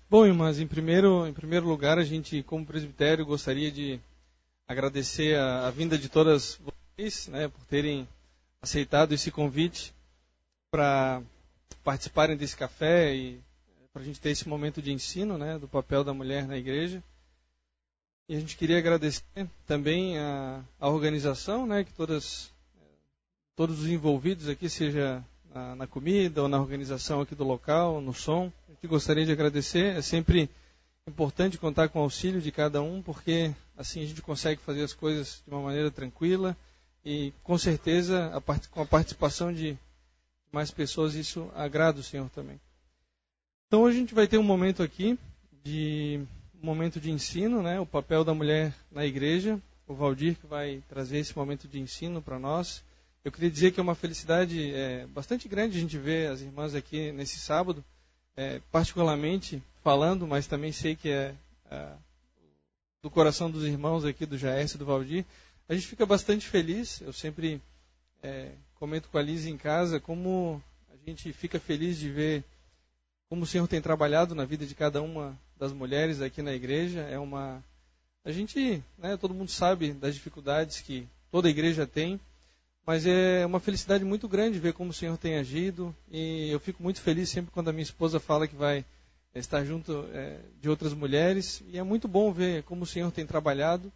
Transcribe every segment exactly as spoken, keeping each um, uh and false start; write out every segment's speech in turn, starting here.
Bom, irmãs, em primeiro, em primeiro lugar, a gente, como presbitério, gostaria de agradecer a, a vinda de todas vocês, né, por terem aceitado esse convite para participarem desse café e para a gente ter esse momento de ensino, né, do papel da mulher na igreja. E a gente queria agradecer também a, a organização, né, que todas, todos os envolvidos aqui, seja na, na comida ou na organização aqui do local, no som. A gente gostaria de agradecer. É sempre importante contar com o auxílio de cada um, porque assim a gente consegue fazer as coisas de uma maneira tranquila e, com certeza, a part... com a participação de mais pessoas, isso agrada o Senhor também. Então, hoje a gente vai ter um momento aqui, de um momento de ensino, né? O papel da mulher na igreja. O Valdir que vai trazer esse momento de ensino para nós. Eu queria dizer que é uma felicidade é, bastante grande a gente ver as irmãs aqui nesse sábado, é, particularmente falando, mas também sei que é, é do coração dos irmãos aqui, do Jaércio e do Valdir. A gente fica bastante feliz. Eu sempre é, comento com a Liz em casa como a gente fica feliz de ver como o Senhor tem trabalhado na vida de cada uma das mulheres aqui na igreja. É uma, a gente, né, todo mundo sabe das dificuldades que toda a igreja tem, mas é uma felicidade muito grande ver como o Senhor tem agido, e eu fico muito feliz sempre quando a minha esposa fala que vai estar junto é, de outras mulheres, e é muito bom ver como o Senhor tem trabalhado.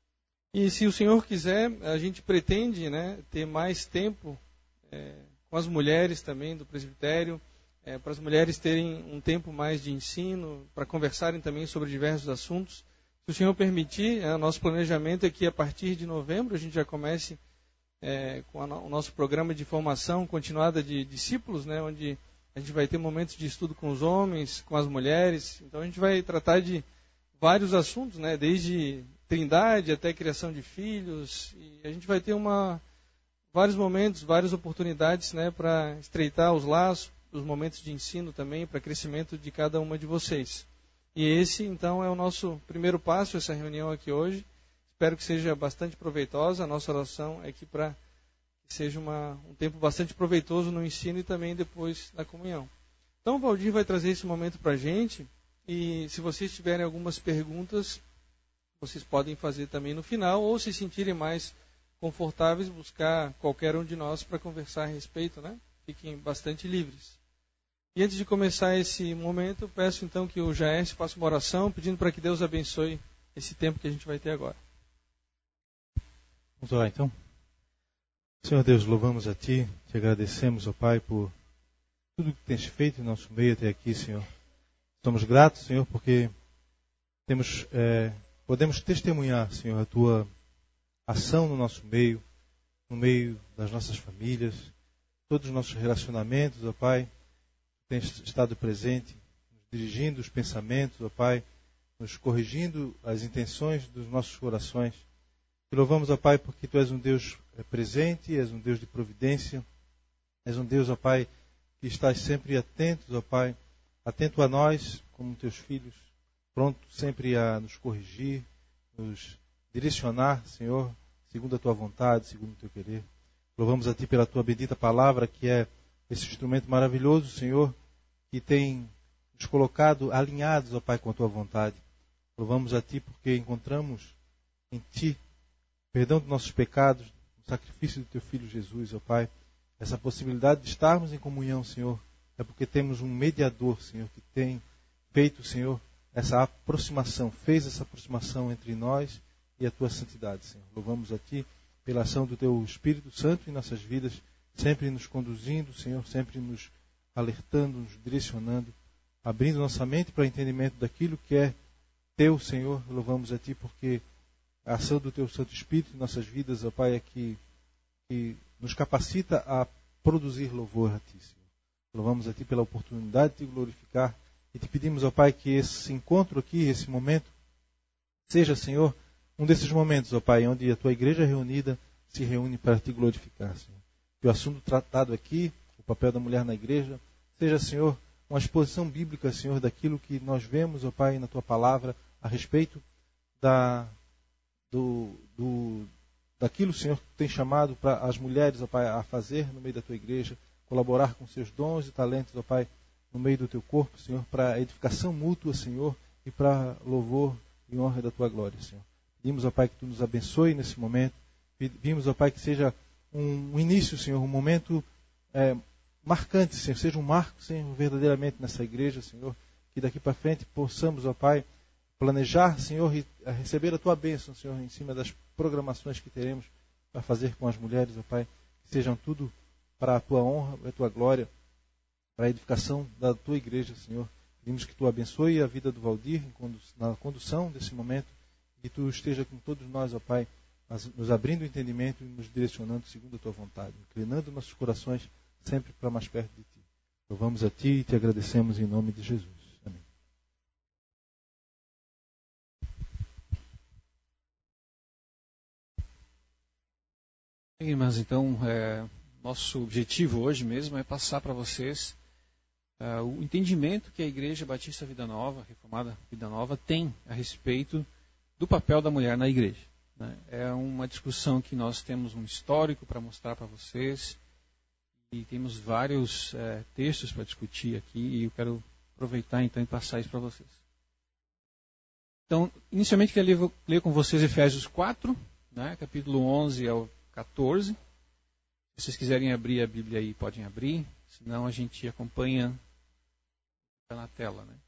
E se o Senhor quiser, a gente pretende, né, ter mais tempo é, com as mulheres também do presbitério, é, para as mulheres terem um tempo mais de ensino, para conversarem também sobre diversos assuntos. Se o Senhor permitir, é, o nosso planejamento é que a partir de novembro a gente já comece é, com a, o nosso programa de formação continuada de discípulos, né, onde a gente vai ter momentos de estudo com os homens, com as mulheres. Então a gente vai tratar de vários assuntos, né, desde trindade até criação de filhos, e a gente vai ter uma, vários momentos, várias oportunidades, né, para estreitar os laços, os momentos de ensino também, para crescimento de cada uma de vocês. E esse, então, é o nosso primeiro passo, essa reunião aqui hoje. Espero que seja bastante proveitosa. A nossa oração é que para que seja uma, um tempo bastante proveitoso no ensino e também depois na comunhão. Então, o Valdir vai trazer esse momento para a gente, e se vocês tiverem algumas perguntas, vocês podem fazer também no final, ou se sentirem mais confortáveis, buscar qualquer um de nós para conversar a respeito, né? Fiquem bastante livres. E antes de começar esse momento, eu peço então que o Jaércio faça uma oração, pedindo para que Deus abençoe esse tempo que a gente vai ter agora. Vamos orar então. Senhor Deus, louvamos a Ti, te agradecemos, ó Pai, por tudo que tens feito em nosso meio até aqui, Senhor. Somos gratos, Senhor, porque temos, é, podemos testemunhar, Senhor, a Tua ação no nosso meio, no meio das nossas famílias, todos os nossos relacionamentos, ó Pai. Tens estado presente, nos dirigindo os pensamentos, ó Pai, nos corrigindo as intenções dos nossos corações. Te louvamos, ó Pai, porque Tu és um Deus presente, és um Deus de providência, és um Deus, ó Pai, que estás sempre atento, ó Pai, atento a nós, como Teus filhos, pronto sempre a nos corrigir, nos direcionar, Senhor, segundo a Tua vontade, segundo o Teu querer. Louvamos a Ti pela Tua bendita palavra, que é esse instrumento maravilhoso, Senhor, que tem nos colocado alinhados, ó Pai, com a Tua vontade. Louvamos a Ti porque encontramos em Ti perdão dos nossos pecados, o sacrifício do Teu Filho Jesus, ó Pai. Essa possibilidade de estarmos em comunhão, Senhor, é porque temos um mediador, Senhor, que tem feito, Senhor, essa aproximação, fez essa aproximação entre nós e a Tua santidade, Senhor. Louvamos a Ti pela ação do Teu Espírito Santo em nossas vidas, sempre nos conduzindo, Senhor, sempre nos alertando, nos direcionando, abrindo nossa mente para o entendimento daquilo que é Teu, Senhor. Louvamos a Ti porque a ação do Teu Santo Espírito em nossas vidas, ó Pai, é que, que nos capacita a produzir louvor a Ti, Senhor. Louvamos a Ti pela oportunidade de Te glorificar e Te pedimos, ó Pai, que esse encontro aqui, esse momento, seja, Senhor, um desses momentos, ó Pai, onde a Tua igreja reunida se reúne para Te glorificar, Senhor. Que o assunto tratado aqui, o papel da mulher na igreja, seja, Senhor, uma exposição bíblica, Senhor, daquilo que nós vemos, ó Pai, na Tua palavra, a respeito da, do, do, daquilo, Senhor, que tem chamado para as mulheres, ó Pai, a fazer no meio da Tua igreja, colaborar com seus dons e talentos, ó Pai, no meio do teu corpo, Senhor, para edificação mútua, Senhor, e para louvor e honra da tua glória, Senhor. Pedimos, ó Pai, que tu nos abençoe nesse momento. Pedimos, ó Pai, que seja um, um início, Senhor, um momento é, marcante, Senhor, seja um marco, Senhor, verdadeiramente nessa igreja, Senhor, que daqui para frente possamos, ó Pai, planejar, Senhor, e receber a tua bênção, Senhor, em cima das programações que teremos para fazer com as mulheres, ó Pai, que sejam tudo para a tua honra, para a tua glória, para a edificação da tua igreja, Senhor. Pedimos que tu abençoe a vida do Valdir na condução desse momento, e que tu esteja com todos nós, ó Pai, nos abrindo o entendimento e nos direcionando segundo a tua vontade, inclinando nossos corações sempre para mais perto de ti. Louvamos a ti e te agradecemos em nome de Jesus. Amém. Irmãs, então, é, nosso objetivo hoje mesmo é passar para vocês é, o entendimento que a Igreja Batista Vida Nova, Reformada Vida Nova, tem a respeito do papel da mulher na igreja. Né? É uma discussão que nós temos um histórico para mostrar para vocês e temos vários é, textos para discutir aqui e eu quero aproveitar então e passar isso para vocês. Então, inicialmente queria ler, ler com vocês Efésios quatro, né, capítulo onze ao quatorze. Se vocês quiserem abrir a Bíblia aí, podem abrir, senão a gente acompanha na tela. Né?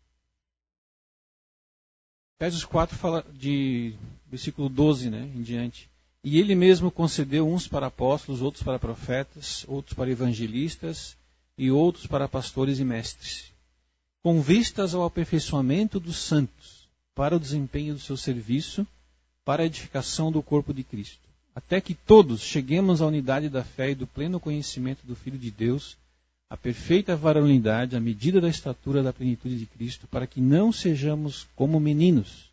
Efésios quatro fala de versículo doze, né, em diante. E ele mesmo concedeu uns para apóstolos, outros para profetas, outros para evangelistas e outros para pastores e mestres, com vistas ao aperfeiçoamento dos santos, para o desempenho do seu serviço, para a edificação do corpo de Cristo, até que todos cheguemos à unidade da fé e do pleno conhecimento do Filho de Deus, à perfeita varonilidade, à medida da estatura da plenitude de Cristo, para que não sejamos como meninos,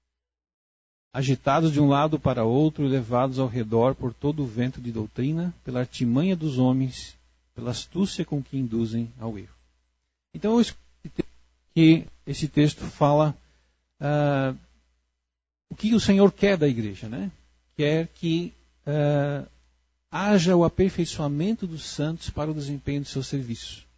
agitados de um lado para outro e levados ao redor por todo o vento de doutrina, pela artimanha dos homens, pela astúcia com que induzem ao erro. Então, eu escutei que esse texto fala uh, o que o Senhor quer da igreja, né? Quer que uh, haja o aperfeiçoamento dos santos para o desempenho do seu serviço.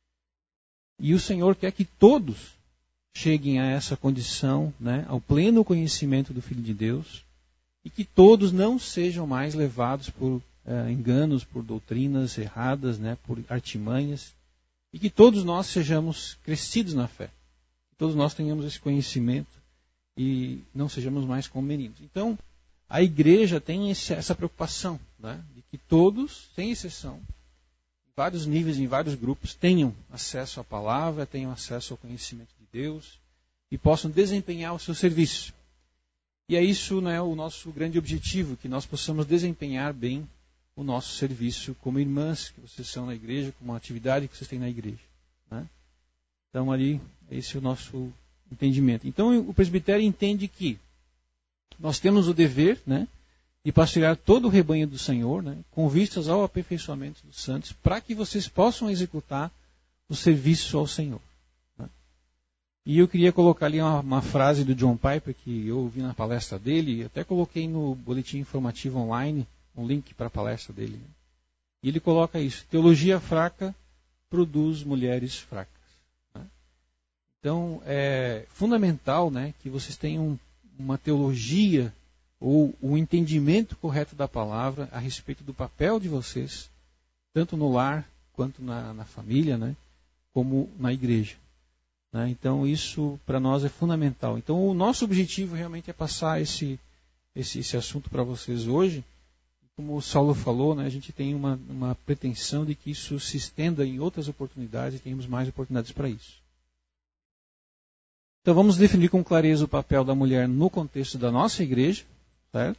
E o Senhor quer que todos cheguem a essa condição, né, ao pleno conhecimento do Filho de Deus, e que todos não sejam mais levados por uh, enganos, por doutrinas erradas, né, por artimanhas, e que todos nós sejamos crescidos na fé. Que todos nós tenhamos esse conhecimento e não sejamos mais como meninos. Então, a igreja tem esse, essa preocupação, né, de que todos, sem exceção, em vários níveis, em vários grupos, tenham acesso à palavra, tenham acesso ao conhecimento de Deus e possam desempenhar o seu serviço. E é isso, né, o nosso grande objetivo, que nós possamos desempenhar bem o nosso serviço como irmãs que vocês são na igreja, como uma atividade que vocês têm na igreja. Né? Então, ali, esse é o nosso entendimento. Então, o presbitério entende que nós temos o dever, né, de pastorear todo o rebanho do Senhor, né, com vistas ao aperfeiçoamento dos santos, para que vocês possam executar o serviço ao Senhor. Né? E eu queria colocar ali uma, uma frase do John Piper, que eu ouvi na palestra dele, até coloquei no boletim informativo online, um link para a palestra dele. Né? E ele coloca isso: teologia fraca produz mulheres fracas. Né? Então, é fundamental, né, que vocês tenham uma teologia ou o entendimento correto da palavra a respeito do papel de vocês, tanto no lar quanto na, na família, né, como na igreja. Né? Então, isso para nós é fundamental. Então, o nosso objetivo realmente é passar esse, esse, esse assunto para vocês hoje. Como o Saulo falou, né, a gente tem uma, uma pretensão de que isso se estenda em outras oportunidades e tenhamos mais oportunidades para isso. Então vamos definir com clareza o papel da mulher no contexto da nossa igreja, certo?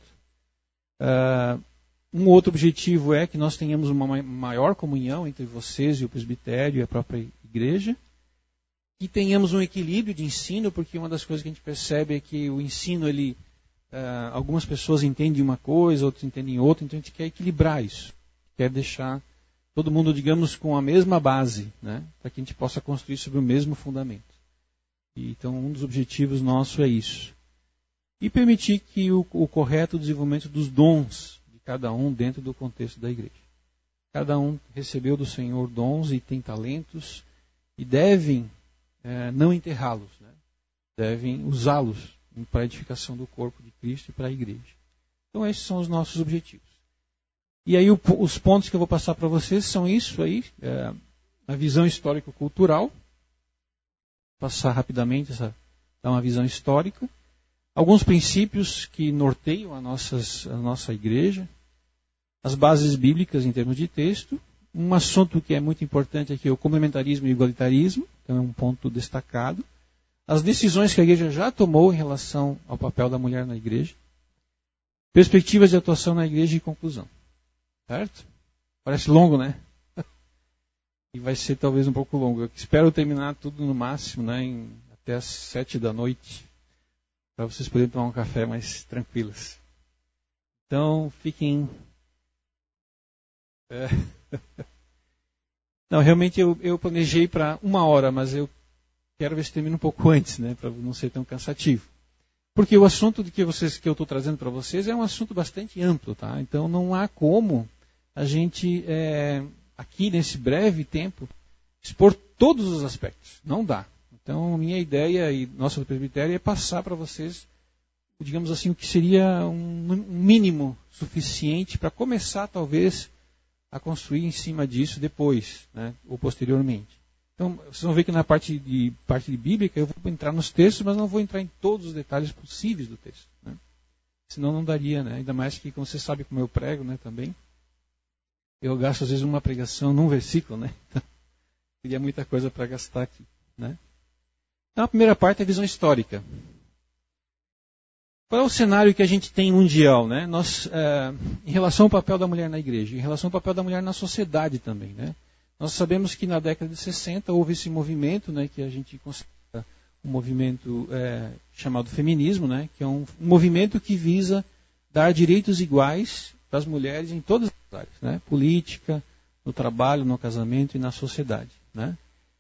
Uh, um outro objetivo é que nós tenhamos uma maior comunhão entre vocês e o presbitério e a própria igreja, e tenhamos um equilíbrio de ensino, porque uma das coisas que a gente percebe é que o ensino, ele, uh, algumas pessoas entendem uma coisa, outras entendem outra, então a gente quer equilibrar isso, quer deixar todo mundo, digamos, com a mesma base, né, para que a gente possa construir sobre o mesmo fundamento. Então, um dos objetivos nossos é isso. E permitir que o, o correto desenvolvimento dos dons de cada um dentro do contexto da igreja. Cada um recebeu do Senhor dons e tem talentos, e devem é, não enterrá-los, né? Devem usá-los para a edificação do corpo de Cristo e para a igreja. Então esses são os nossos objetivos. E aí o, os pontos que eu vou passar para vocês são isso aí, é, a visão histórico-cultural, passar rapidamente, essa, dar uma visão histórica, alguns princípios que norteiam a, nossas, a nossa igreja, as bases bíblicas em termos de texto, um assunto que é muito importante aqui é o complementarismo e igualitarismo, então é um ponto destacado, as decisões que a igreja já tomou em relação ao papel da mulher na igreja, perspectivas de atuação na igreja e conclusão. Certo? Parece longo, né? E vai ser talvez um pouco longo. Eu espero terminar tudo no máximo, né, em, até às sete da noite, para vocês poderem tomar um café mais tranquilos. Então, fiquem... É... Não, realmente eu, eu planejei para uma hora, mas eu quero ver se termina um pouco antes, né, para não ser tão cansativo. Porque o assunto de que, vocês, que eu estou trazendo para vocês é um assunto bastante amplo, tá? Então não há como a gente, é, aqui nesse breve tempo, expor todos os aspectos. Não dá. Então minha ideia e nossa presbitério é passar para vocês, digamos assim, o que seria um, um mínimo suficiente para começar, talvez, a construir em cima disso depois, né, ou posteriormente. Então, vocês vão ver que na parte de parte de bíblica eu vou entrar nos textos, mas não vou entrar em todos os detalhes possíveis do texto, né? Senão não daria, né? Ainda mais que, como você sabe como eu prego, né, também, eu gasto às vezes uma pregação num versículo, né? Então, teria muita coisa para gastar aqui, né? Então, a primeira parte é a visão histórica. Qual é o cenário que a gente tem mundial, né? Nós, é, em relação ao papel da mulher na igreja, em relação ao papel da mulher na sociedade também, né? Nós sabemos que na década de sessenta houve esse movimento, né, que a gente considera um movimento é, chamado feminismo, né, que é um, um movimento que visa dar direitos iguais para as mulheres em todas as áreas, né, política, no trabalho, no casamento e na sociedade, né.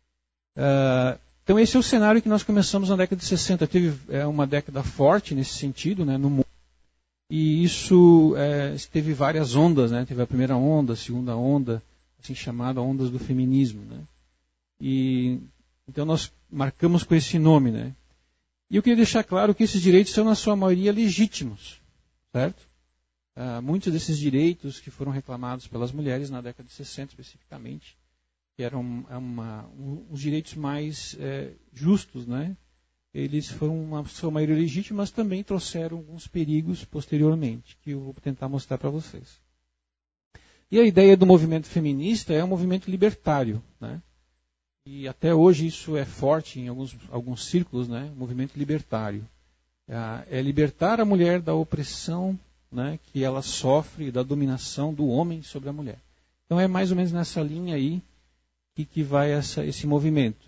Uh, então esse é o cenário que nós começamos na década de sessenta. Teve é, uma década forte nesse sentido, né, no mundo. E isso é, teve várias ondas, né, teve a primeira onda, a segunda onda, assim chamada ondas do feminismo, né? E então nós marcamos com esse nome, né? E eu queria deixar claro que esses direitos são na sua maioria legítimos, certo? Ah, muitos desses direitos que foram reclamados pelas mulheres na década de sessenta especificamente, que eram uma, um, os direitos mais é, justos, né? Eles foram uma sua maioria legítima, mas também trouxeram alguns perigos posteriormente, que eu vou tentar mostrar para vocês. E a ideia do movimento feminista é um movimento libertário, né? E até hoje isso é forte em alguns, alguns círculos, né? Movimento libertário. É libertar a mulher da opressão, né, que ela sofre, da dominação do homem sobre a mulher. Então é mais ou menos nessa linha aí que, que vai essa, esse movimento.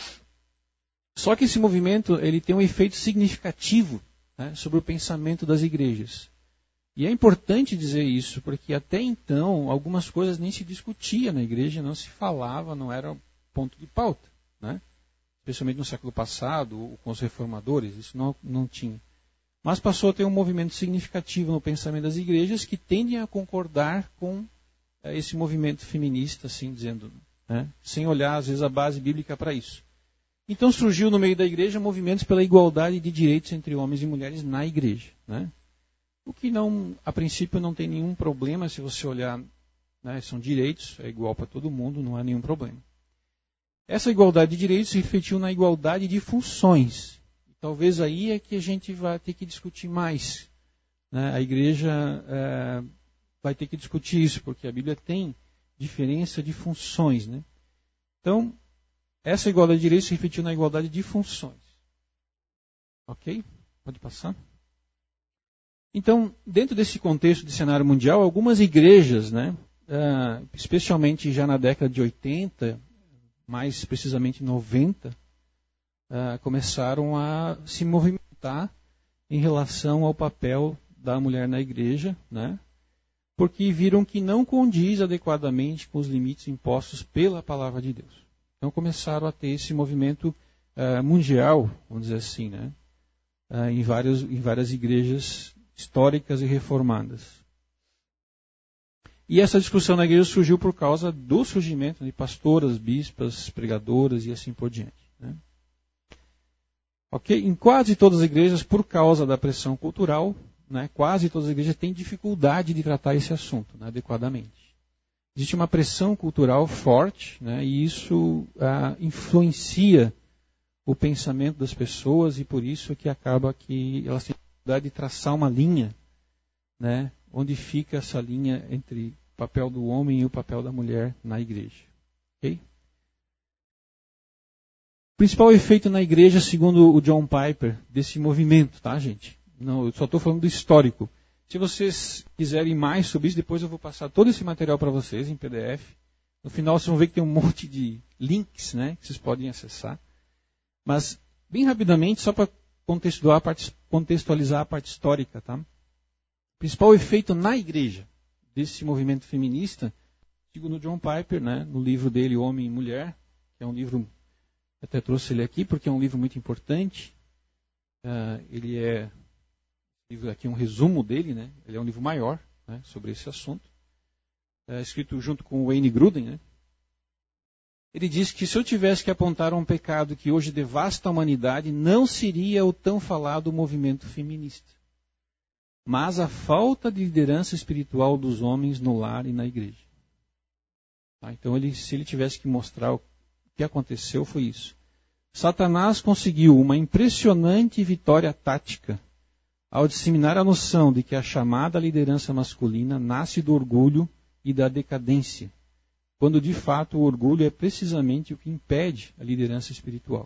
Só que esse movimento ele tem um efeito significativo, né, sobre o pensamento das igrejas. E é importante dizer isso, porque até então algumas coisas nem se discutia na igreja, não se falava, não era ponto de pauta, né? Especialmente no século passado, ou com os reformadores, isso não, não tinha. Mas passou a ter um movimento significativo no pensamento das igrejas que tendem a concordar com é, esse movimento feminista, assim dizendo, né? Sem olhar às vezes a base bíblica para isso. Então surgiu no meio da igreja movimentos pela igualdade de direitos entre homens e mulheres na igreja, né? O que não, a princípio não tem nenhum problema, se você olhar, né, são direitos, é igual para todo mundo, não há nenhum problema. Essa igualdade de direitos se refletiu na igualdade de funções. Talvez aí é que a gente vai ter que discutir mais, né? A igreja é, vai ter que discutir isso, porque a Bíblia tem diferença de funções, né? Então, essa igualdade de direitos se refletiu na igualdade de funções. Ok? Pode passar. Então, dentro desse contexto de cenário mundial, algumas igrejas, né, uh, especialmente já na década de oitenta, mais precisamente noventa, uh, começaram a se movimentar em relação ao papel da mulher na igreja, né, porque viram que não condiz adequadamente com os limites impostos pela palavra de Deus. Então começaram a ter esse movimento uh, mundial, vamos dizer assim, né, uh, em, vários, em várias igrejas históricas e reformadas. E essa discussão na igreja surgiu por causa do surgimento de pastoras, bispas, pregadoras e assim por diante. Né? Ok? Em quase todas as igrejas, por causa da pressão cultural, né, quase todas as igrejas têm dificuldade de tratar esse assunto, né, adequadamente. Existe uma pressão cultural forte, né, e isso ah, influencia o pensamento das pessoas e por isso é que acaba que elas têm dificuldade de traçar uma linha, né, onde fica essa linha entre o papel do homem e o papel da mulher na igreja. Okay? O principal efeito na igreja, segundo o John Piper, desse movimento, tá, gente? Não, eu só estou falando do histórico. Se vocês quiserem mais sobre isso, depois eu vou passar todo esse material para vocês em P D F. No final vocês vão ver que tem um monte de links, né, que vocês podem acessar. Mas, bem rapidamente, só para contextualizar a parte histórica, tá? O principal efeito na igreja desse movimento feminista, segundo John Piper, né, no livro dele, Homem e Mulher, que é um livro, eu até trouxe ele aqui porque é um livro muito importante. Uh, ele é aqui um resumo dele, né? Ele é um livro maior, né, sobre esse assunto, é, escrito junto com o Wayne Grudem. Né? Ele diz que se eu tivesse que apontar um pecado que hoje devasta a humanidade, não seria o tão falado movimento feminista, mas a falta de liderança espiritual dos homens no lar e na igreja. Tá? Então, ele, se ele tivesse que mostrar o que aconteceu, foi isso. Satanás conseguiu uma impressionante vitória tática ao disseminar a noção de que a chamada liderança masculina nasce do orgulho e da decadência, quando de fato o orgulho é precisamente o que impede a liderança espiritual.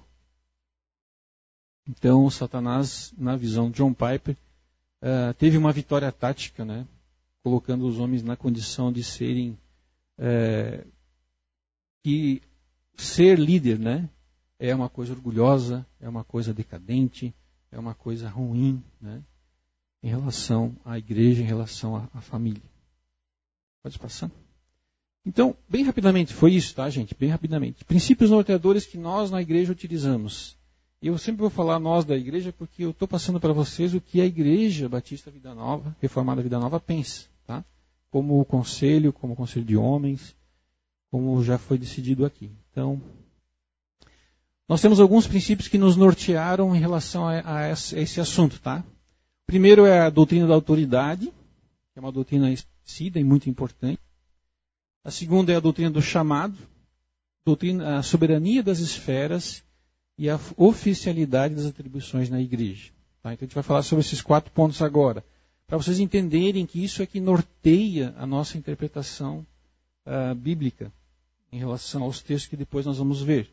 Então, Satanás, na visão de John Piper, uh, teve uma vitória tática, né, colocando os homens na condição de serem, uh, que ser líder, né, é uma coisa orgulhosa, é uma coisa decadente, é uma coisa ruim, né, em relação à igreja, em relação à, à família. Pode passar? Então, bem rapidamente, foi isso, tá, gente? Bem rapidamente. Princípios norteadores que nós na igreja utilizamos. Eu sempre vou falar nós da igreja porque eu estou passando para vocês o que a Igreja Batista Vida Nova, Reformada Vida Nova, pensa, tá? Como conselho, como conselho de homens, como já foi decidido aqui. Então, nós temos alguns princípios que nos nortearam em relação a, a esse assunto, tá? Primeiro é a doutrina da autoridade, que é uma doutrina esquecida e muito importante. A segunda é a doutrina do chamado, doutrina, a soberania das esferas e a oficialidade das atribuições na igreja. Tá? Então a gente vai falar sobre esses quatro pontos agora, para vocês entenderem que isso é que norteia a nossa interpretação uh, bíblica em relação aos textos que depois nós vamos ver.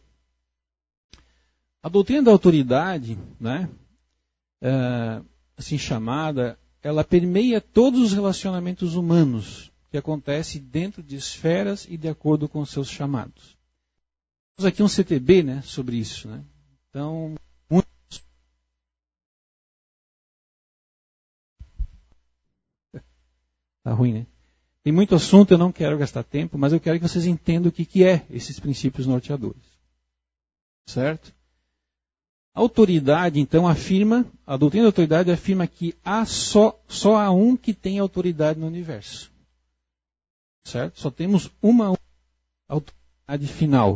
A doutrina da autoridade, né, uh, assim chamada, ela permeia todos os relacionamentos humanos que acontecem dentro de esferas e de acordo com seus chamados. Temos aqui um C T B, né, sobre isso. Né? Então, muito... Tá ruim, né? Tem muito assunto, eu não quero gastar tempo, mas eu quero que vocês entendam o que, que é esses princípios norteadores. Certo? A autoridade, então, afirma, a doutrina da autoridade afirma que há só, só há um que tem autoridade no universo. Certo? Só temos uma autoridade final.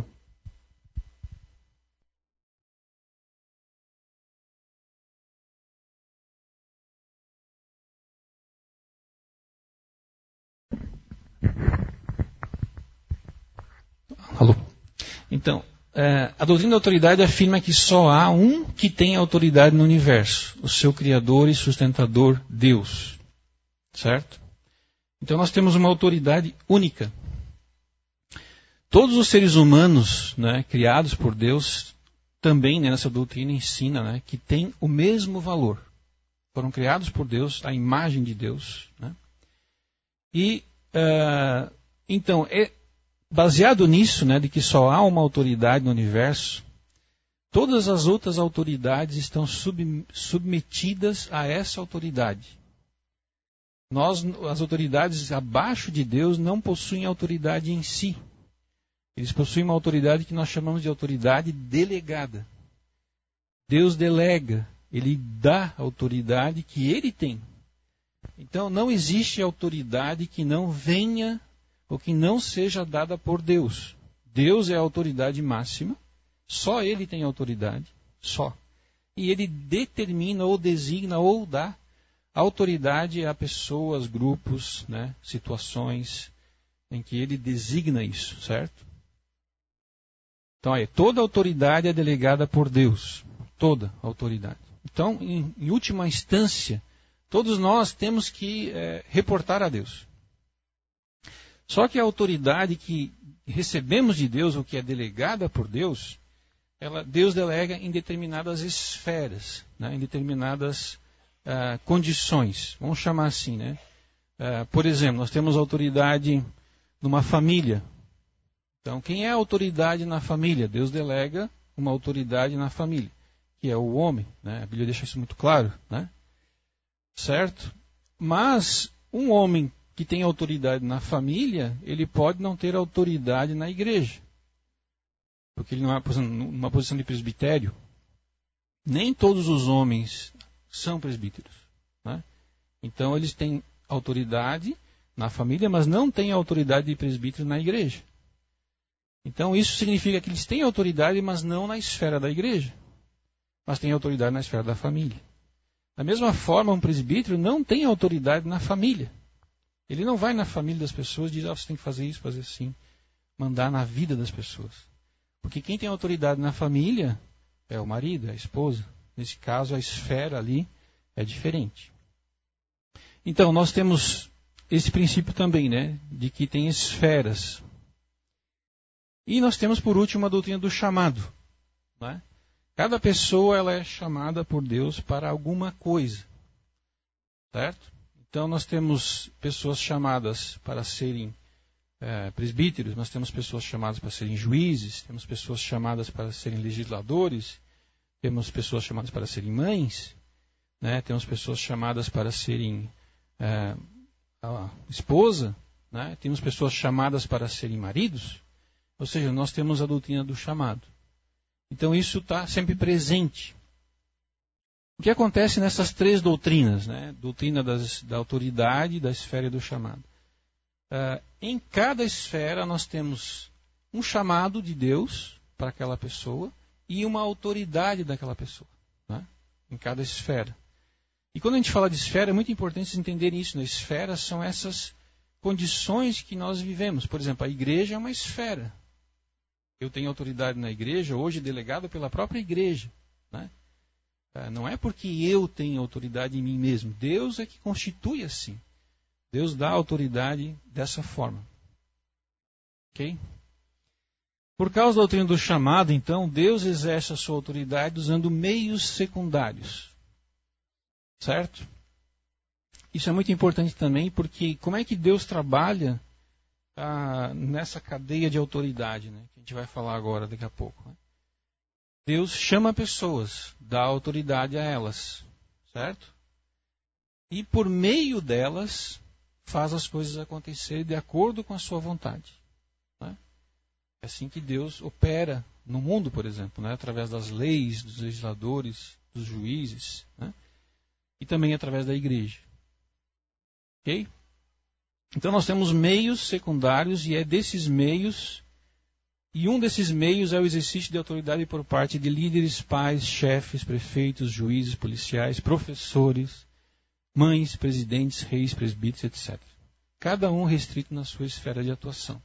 Alô? Então, é, a doutrina da autoridade afirma que só há um que tem autoridade no universo, o seu Criador e sustentador, Deus. Certo? Então nós temos uma autoridade única. Todos os seres humanos, né, criados por Deus, também, né, nessa doutrina ensina, né, que tem o mesmo valor. Foram criados por Deus, à imagem de Deus. Né? E, uh, então, é baseado nisso, né, de que só há uma autoridade no universo, todas as outras autoridades estão sub, submetidas a essa autoridade. Nós, as autoridades abaixo de Deus não possuem autoridade em si. Eles possuem uma autoridade que nós chamamos de autoridade delegada. Deus delega, Ele dá a autoridade que Ele tem. Então não existe autoridade que não venha ou que não seja dada por Deus. Deus é a autoridade máxima, só Ele tem autoridade, só. E Ele determina ou designa ou dá autoridade a pessoas, grupos, né, situações em que Ele designa isso, certo? Então, aí, toda autoridade é delegada por Deus, toda autoridade. Então, em, em última instância, todos nós temos que é, reportar a Deus. Só que a autoridade que recebemos de Deus, ou que é delegada por Deus, ela, Deus delega em determinadas esferas, né, em determinadas uh, condições. Vamos chamar assim, né? Uh, por exemplo, nós temos autoridade numa família. Então, quem é a autoridade na família? Deus delega uma autoridade na família, que é o homem, né? A Bíblia deixa isso muito claro, né? Certo? Mas um homem que tem autoridade na família, ele pode não ter autoridade na igreja. Porque ele não é numa posição de presbitério. Nem todos os homens são presbíteros, né? Então eles têm autoridade na família, mas não têm autoridade de presbítero na igreja. Então isso significa que eles têm autoridade, mas não na esfera da igreja. Mas têm autoridade na esfera da família. Da mesma forma, um presbítero não tem autoridade na família. Ele não vai na família das pessoas e diz, ah, você tem que fazer isso, fazer assim. Mandar na vida das pessoas. Porque quem tem autoridade na família é o marido, é a esposa. Nesse caso, a esfera ali é diferente. Então, nós temos esse princípio também, né? De que tem esferas. E nós temos, por último, a doutrina do chamado. Né? Cada pessoa ela é chamada por Deus para alguma coisa. Certo? Então, nós temos pessoas chamadas para serem é, presbíteros, nós temos pessoas chamadas para serem juízes, temos pessoas chamadas para serem legisladores, temos pessoas chamadas para serem mães, né? Temos pessoas chamadas para serem é, a esposa, né? Temos pessoas chamadas para serem maridos, ou seja, nós temos a doutrina do chamado. Então, isso está sempre presente. O que acontece nessas três doutrinas, né? Doutrina das, da autoridade, da esfera e do chamado. Uh, em cada esfera nós temos um chamado de Deus para aquela pessoa e uma autoridade daquela pessoa, né? Em cada esfera. E quando a gente fala de esfera, é muito importante vocês entenderem isso. Né? Esferas são essas condições que nós vivemos. Por exemplo, a igreja é uma esfera. Eu tenho autoridade na igreja, hoje delegada pela própria igreja, né? Não é porque eu tenho autoridade em mim mesmo. Deus é que constitui assim. Deus dá autoridade dessa forma. Ok? Por causa da doutrina do chamado, então, Deus exerce a sua autoridade usando meios secundários. Certo? Isso é muito importante também, porque como é que Deus trabalha ah, nessa cadeia de autoridade, né? Que a gente vai falar agora, daqui a pouco. Né? Deus chama pessoas, dá autoridade a elas, certo? E por meio delas, faz as coisas acontecerem de acordo com a sua vontade. Né? É assim que Deus opera no mundo, por exemplo, né? Através das leis, dos legisladores, dos juízes, né? E também através da igreja. Ok? Então nós temos meios secundários e é desses meios... E um desses meios é o exercício de autoridade por parte de líderes, pais, chefes, prefeitos, juízes, policiais, professores, mães, presidentes, reis, presbíteros, etcétera. Cada um restrito na sua esfera de atuação.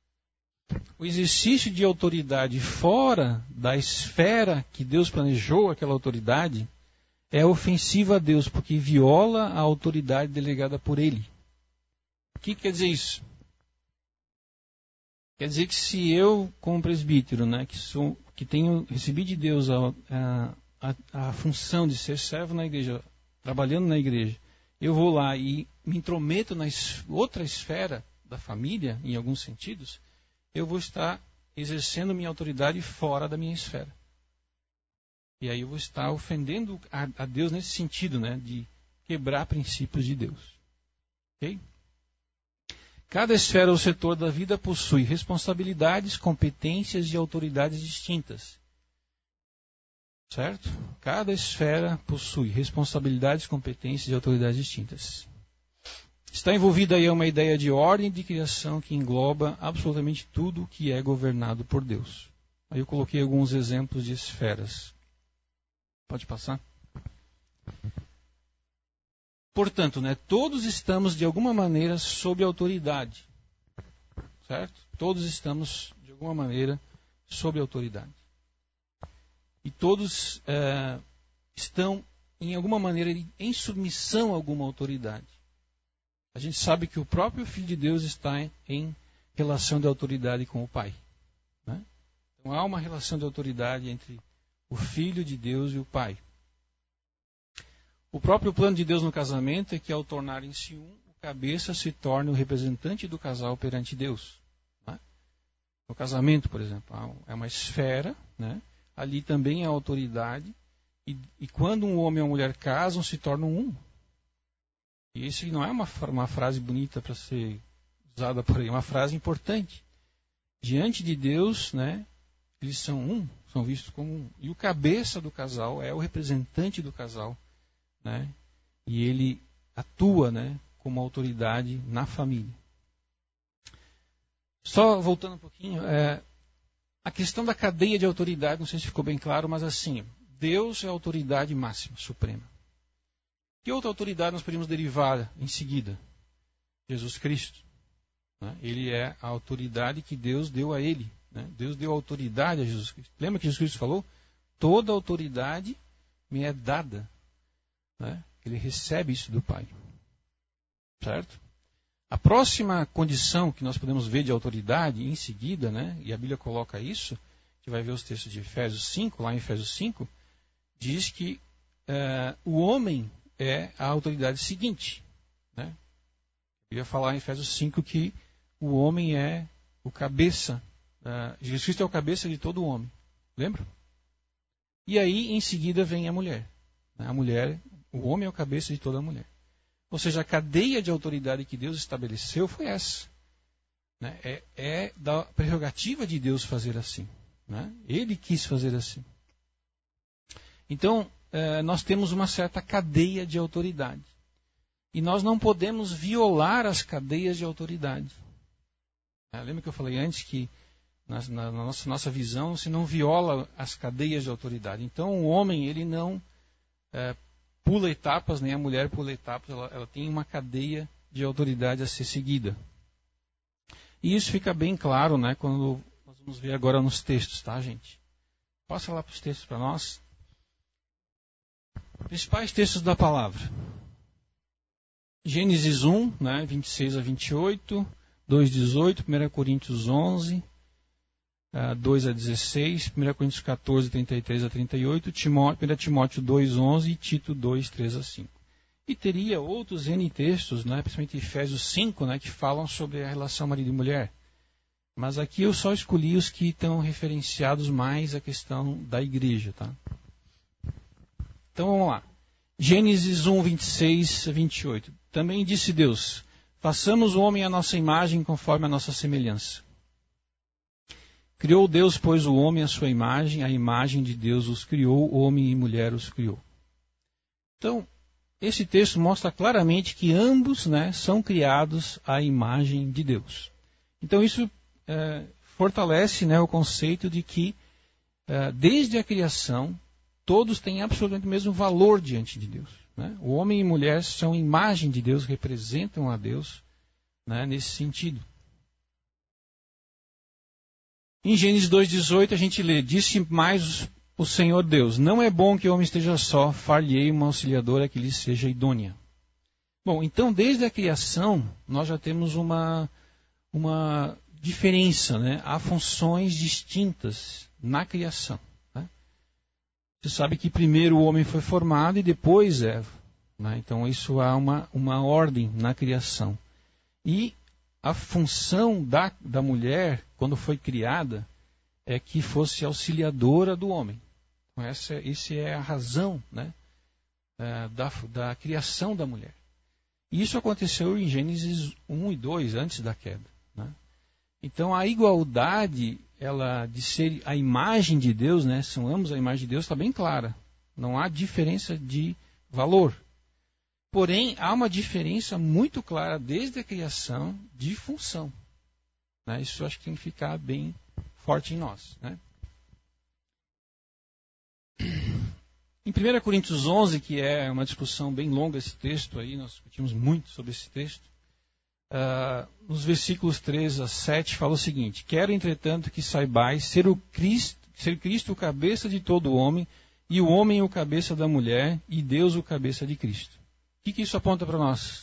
O exercício de autoridade fora da esfera que Deus planejou aquela autoridade é ofensivo a Deus, porque viola a autoridade delegada por Ele. O que quer dizer isso? Quer dizer que se eu, como presbítero, né, que, sou, que tenho recebido de Deus a, a, a, a função de ser servo na igreja, trabalhando na igreja, eu vou lá e me intrometo na es, outra esfera da família, em alguns sentidos, eu vou estar exercendo minha autoridade fora da minha esfera. E aí eu vou estar ofendendo a, a Deus nesse sentido, né, de quebrar princípios de Deus. Ok? Cada esfera ou setor da vida possui responsabilidades, competências e autoridades distintas. Certo? Cada esfera possui responsabilidades, competências e autoridades distintas. Está envolvida aí uma ideia de ordem de criação que engloba absolutamente tudo que é governado por Deus. Aí eu coloquei alguns exemplos de esferas. Pode passar? Portanto, né, todos estamos de alguma maneira sob autoridade. Certo? Todos estamos de alguma maneira sob autoridade. E todos é, estão em alguma maneira em submissão a alguma autoridade. A gente sabe que o próprio Filho de Deus está em, em relação de autoridade com o Pai. Né? Então há uma relação de autoridade entre o Filho de Deus e o Pai. O próprio plano de Deus no casamento é que ao tornarem-se um, o cabeça se torne o representante do casal perante Deus. Né? No casamento, por exemplo, é uma esfera, né? Ali também é a autoridade, e, e quando um homem e uma mulher casam, se tornam um. E isso não é uma, uma frase bonita para ser usada por aí, é uma frase importante. Diante de Deus, né, eles são um, são vistos como um. E o cabeça do casal é o representante do casal, né, e ele atua, né, como autoridade na família. Só voltando um pouquinho, é, a questão da cadeia de autoridade, não sei se ficou bem claro, mas assim, Deus é a autoridade máxima, suprema. Que outra autoridade nós podemos derivar em seguida? Jesus Cristo. Né? Ele é a autoridade que Deus deu a ele. Né? Deus deu autoridade a Jesus Cristo. Lembra que Jesus Cristo falou? Toda autoridade me é dada. Né? Ele recebe isso do Pai. Certo? A próxima condição que nós podemos ver de autoridade em seguida, né? E a Bíblia coloca isso, a gente vai ver os textos de Efésios cinco, lá em Efésios cinco, diz que uh, o homem é a autoridade seguinte. Né? Eu ia falar em Efésios cinco que o homem é o cabeça, uh, Jesus Cristo é o cabeça de todo homem. Lembra? E aí, em seguida, vem a mulher. Né? A mulher, o homem é o cabeça de toda a mulher. Ou seja, a cadeia de autoridade que Deus estabeleceu foi essa. Né? É, é da prerrogativa de Deus fazer assim. Né? Ele quis fazer assim. Então, eh, nós temos uma certa cadeia de autoridade. E nós não podemos violar as cadeias de autoridade. Eh, lembra que eu falei antes que na, na nossa, nossa visão se não viola as cadeias de autoridade. Então, o homem ele não eh, pula etapas, nem a mulher pula etapas, ela, ela tem uma cadeia de autoridade a ser seguida. E isso fica bem claro, né, quando nós vamos ver agora nos textos, tá, gente? Passa lá para os textos para nós. Principais textos da palavra. Gênesis um, né, vinte e seis a vinte e oito, dois, dezoito, primeira Coríntios onze, dois a dezesseis, primeira Coríntios catorze, trinta e três a trinta e oito, Timóteo, primeira Timóteo dois, onze e Tito dois, três a cinco. E teria outros N textos, né, principalmente Efésios cinco, né, que falam sobre a relação marido e mulher. Mas aqui eu só escolhi os que estão referenciados mais à questão da igreja. Tá? Então vamos lá. Gênesis um, vinte e seis a vinte e oito. Também disse Deus, façamos o homem à nossa imagem conforme a nossa semelhança. Criou Deus, pois, o homem à sua imagem, a imagem de Deus os criou, homem e mulher os criou. Então, esse texto mostra claramente que ambos, né, são criados à imagem de Deus. Então, isso é, fortalece, né, o conceito de que, é, desde a criação, todos têm absolutamente o mesmo valor diante de Deus. Né? O homem e mulher são imagem de Deus, representam a Deus, né, nesse sentido. Em Gênesis dois, dezoito, a gente lê, disse mais o Senhor Deus, não é bom que o homem esteja só, far-lhe-ei uma auxiliadora que lhe seja idônea. Bom, então desde a criação, nós já temos uma, uma diferença, né? Há funções distintas na criação. Né? Você sabe que primeiro o homem foi formado e depois Eva. Né? Então isso há uma, uma ordem na criação. E a função da, da mulher, quando foi criada, é que fosse auxiliadora do homem. Então, essa, essa é a razão, né, da, da criação da mulher. E isso aconteceu em Gênesis um e dois, antes da queda. Né? Então, a igualdade ela, de ser a imagem de Deus, né, são ambos a imagem de Deus, está bem clara. Não há diferença de valor. Porém, há uma diferença muito clara desde a criação de função. Né? Isso eu acho que tem que ficar bem forte em nós. Né? Em primeira Coríntios onze, que é uma discussão bem longa esse texto, aí, nós discutimos muito sobre esse texto, uh, nos versículos três a sete fala o seguinte: quero, entretanto, que saibais ser, o Cristo, ser Cristo o cabeça de todo homem, e o homem o cabeça da mulher, e Deus o cabeça de Cristo. O que, que isso aponta para nós?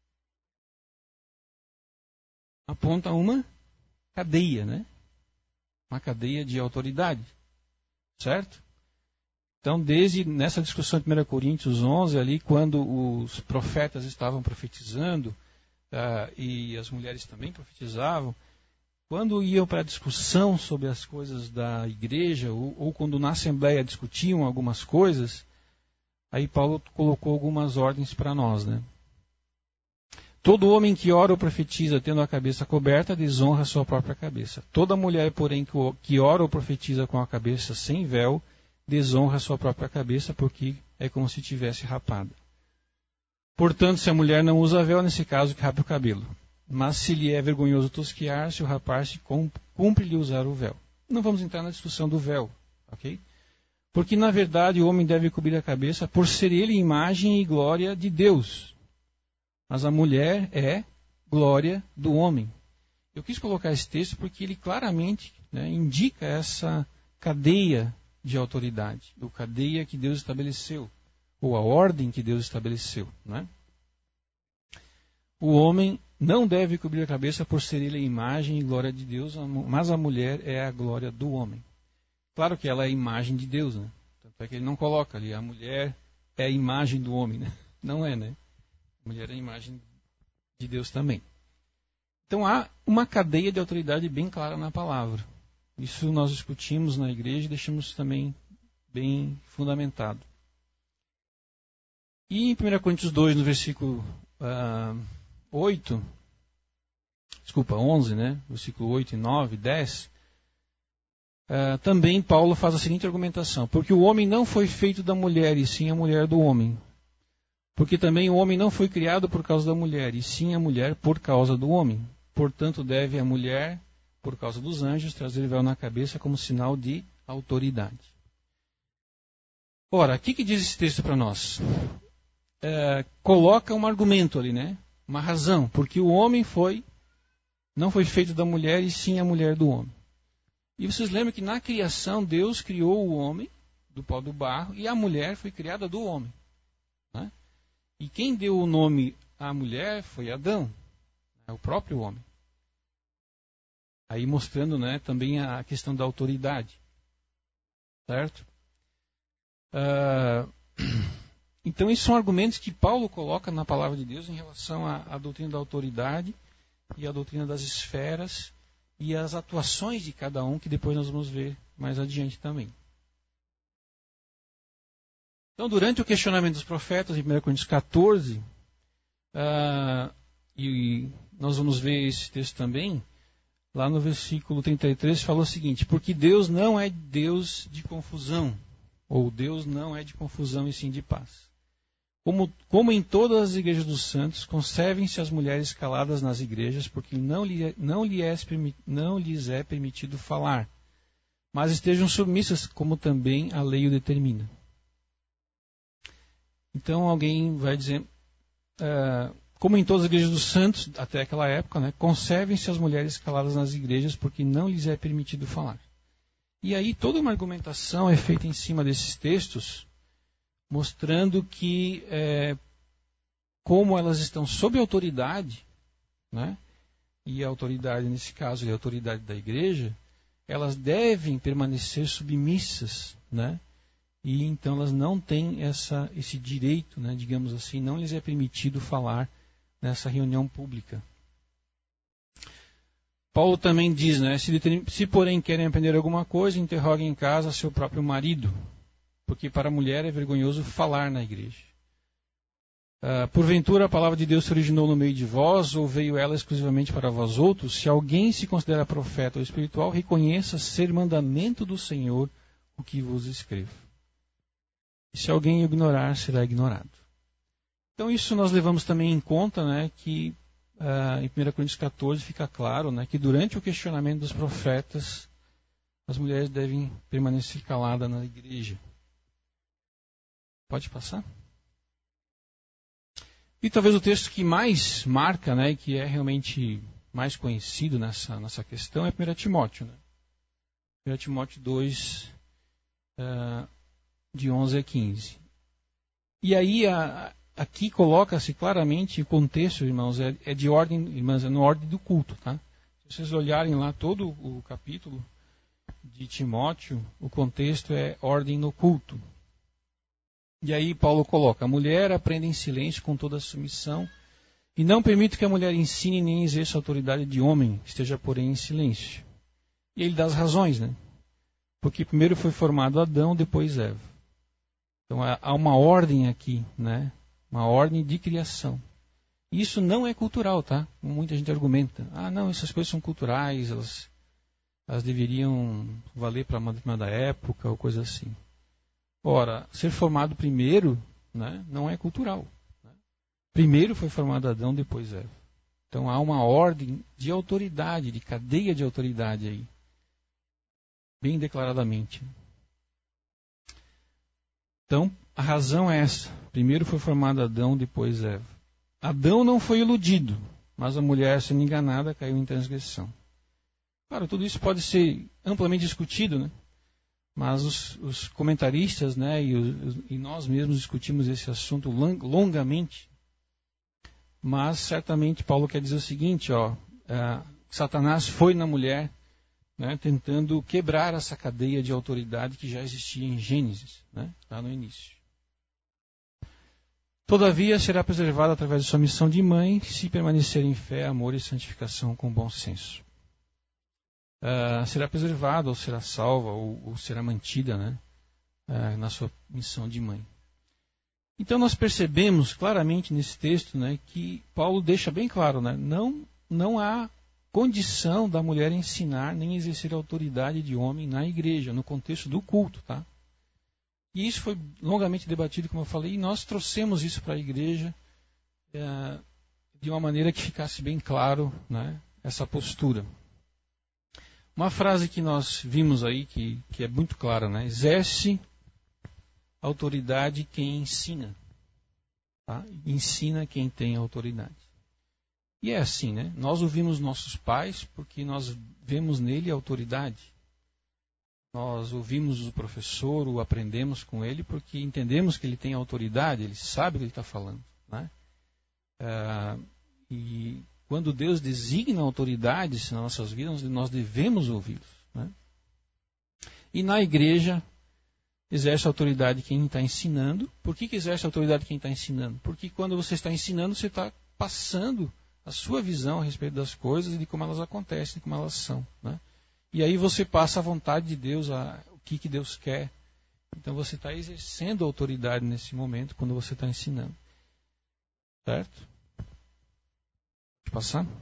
Aponta uma cadeia, né? Uma cadeia de autoridade, certo? Então, desde nessa discussão de primeira Coríntios onze, ali, quando os profetas estavam profetizando, uh, e as mulheres também profetizavam, quando iam para a discussão sobre as coisas da igreja, ou, ou quando na Assembleia discutiam algumas coisas, aí Paulo colocou algumas ordens para nós, né? Todo homem que ora ou profetiza tendo a cabeça coberta, desonra a sua própria cabeça. Toda mulher, porém, que ora ou profetiza com a cabeça sem véu, desonra a sua própria cabeça, porque é como se tivesse rapada. Portanto, se a mulher não usa véu, nesse caso, que rape o cabelo. Mas se lhe é vergonhoso tosquiar-se, o rapaz cumpre-lhe usar o véu. Não vamos entrar na discussão do véu, ok? Porque, na verdade, o homem deve cobrir a cabeça por ser ele imagem e glória de Deus. Mas a mulher é glória do homem. Eu quis colocar esse texto porque ele claramente, né, indica essa cadeia de autoridade, a cadeia que Deus estabeleceu, ou a ordem que Deus estabeleceu. Né? O homem não deve cobrir a cabeça por ser ele a imagem e glória de Deus, mas a mulher é a glória do homem. Claro que ela é a imagem de Deus, né? Tanto é que ele não coloca ali, a mulher é a imagem do homem, né? Não é, né? A mulher é a imagem de Deus também. Então há uma cadeia de autoridade bem clara na palavra. Isso nós discutimos na igreja e deixamos também bem fundamentado. E em primeira Coríntios dois, no versículo uh, oito, desculpa, onze, né? Versículo oito e nove, dez, uh, também Paulo faz a seguinte argumentação: porque o homem não foi feito da mulher, e sim a mulher do homem. Porque também o homem não foi criado por causa da mulher, e sim a mulher por causa do homem. Portanto, deve a mulher, por causa dos anjos, trazer véu na cabeça como sinal de autoridade. Ora, o que, que diz esse texto para nós? É, coloca um argumento ali, né? Uma razão, porque o homem foi, não foi feito da mulher, e sim a mulher do homem. E vocês lembram que na criação Deus criou o homem do pó do barro, e a mulher foi criada do homem. Né? E quem deu o nome à mulher foi Adão, é o próprio homem. Aí mostrando, né, também a questão da autoridade. Certo? Uh, então, esses são argumentos que Paulo coloca na palavra de Deus em relação à, à doutrina da autoridade e à doutrina das esferas e as atuações de cada um, que depois nós vamos ver mais adiante também. Então, durante o questionamento dos profetas, em primeira Coríntios catorze, uh, e nós vamos ver esse texto também, lá no versículo trinta e três, fala o seguinte: porque Deus não é Deus de confusão, ou Deus não é de confusão e sim de paz. Como, como em todas as igrejas dos santos, conservem-se as mulheres caladas nas igrejas, porque não, lhe, não, lhe é, não lhes é permitido falar, mas estejam submissas, como também a lei o determina. Então alguém vai dizer, uh, como em todas as igrejas dos santos, até aquela época, né, conservem-se as mulheres caladas nas igrejas, porque não lhes é permitido falar. E aí toda uma argumentação é feita em cima desses textos, mostrando que é, como elas estão sob autoridade, né, e a autoridade nesse caso é a autoridade da igreja, elas devem permanecer submissas, né, e então elas não têm essa, esse direito, né, digamos assim, não lhes é permitido falar nessa reunião pública. Paulo também diz, né, se, se porém querem aprender alguma coisa, interroguem em casa seu próprio marido, porque para a mulher é vergonhoso falar na igreja. Uh, porventura a palavra de Deus se originou no meio de vós, ou veio ela exclusivamente para vós outros? Se alguém se considera profeta ou espiritual, reconheça ser mandamento do Senhor o que vos escrevo. E se alguém ignorar, será ignorado. Então isso nós levamos também em conta, né, que uh, em primeira Coríntios quatorze fica claro, né, que durante o questionamento dos profetas, as mulheres devem permanecer caladas na igreja. Pode passar? E talvez o texto que mais marca, né, que é realmente mais conhecido nessa, nessa questão é primeira Timóteo. Né? primeira Timóteo dois, uh, de onze a quinze. E aí, a, aqui coloca-se claramente o contexto, irmãos, é, é de ordem, irmãs, é na ordem do culto. Tá? Se vocês olharem lá todo o capítulo de Timóteo, o contexto é ordem no culto. E aí Paulo coloca, a mulher aprenda em silêncio com toda a submissão, e não permite que a mulher ensine nem exerça a autoridade de homem, esteja porém em silêncio. E ele dá as razões, né? Porque primeiro foi formado Adão, depois Eva. Então há uma ordem aqui, né? Uma ordem de criação. Isso não é cultural, tá? Muita gente argumenta, ah não, essas coisas são culturais, elas, elas deveriam valer para uma determinada época ou coisa assim. Ora, ser formado primeiro, né, não é cultural. Né? Primeiro foi formado Adão, depois Eva. Então há uma ordem de autoridade, de cadeia de autoridade aí. Bem declaradamente. Então, a razão é essa. Primeiro foi formado Adão, depois Eva. Adão não foi iludido, mas a mulher, sendo enganada, caiu em transgressão. Claro, tudo isso pode ser amplamente discutido, né? Mas os, os comentaristas, né, e, os, e nós mesmos discutimos esse assunto longamente. Mas certamente Paulo quer dizer o seguinte, ó, é, Satanás foi na mulher, né, tentando quebrar essa cadeia de autoridade que já existia em Gênesis, né, lá no início. Todavia será preservada através de sua missão de mãe, se permanecer em fé, amor e santificação com bom senso. Uh, será preservada, ou será salva, ou, ou será mantida, né, uh, na sua missão de mãe. Então nós percebemos claramente nesse texto, né, que Paulo deixa bem claro, né, não, não há condição da mulher ensinar nem exercer a autoridade de homem na igreja, no contexto do culto. Tá? E isso foi longamente debatido, como eu falei, e nós trouxemos isso para a igreja uh, de uma maneira que ficasse bem claro, né, essa postura. Uma frase que nós vimos aí, que, que é muito clara, né? Exerce autoridade quem ensina. Tá? Ensina quem tem autoridade. E é assim, né? Nós ouvimos nossos pais porque nós vemos nele autoridade. Nós ouvimos o professor, o aprendemos com ele porque entendemos que ele tem autoridade, ele sabe o que ele está falando. Né? Ah, e... Quando Deus designa autoridades nas nossas vidas, nós devemos ouvi-los. Né? E na igreja, exerce autoridade quem está ensinando. Por que, que exerce autoridade quem está ensinando? Porque quando você está ensinando, você está passando a sua visão a respeito das coisas e de como elas acontecem, como elas são. Né? E aí você passa a vontade de Deus, a, o que, que Deus quer. Então você está exercendo autoridade nesse momento, quando você está ensinando. Certo? Passar.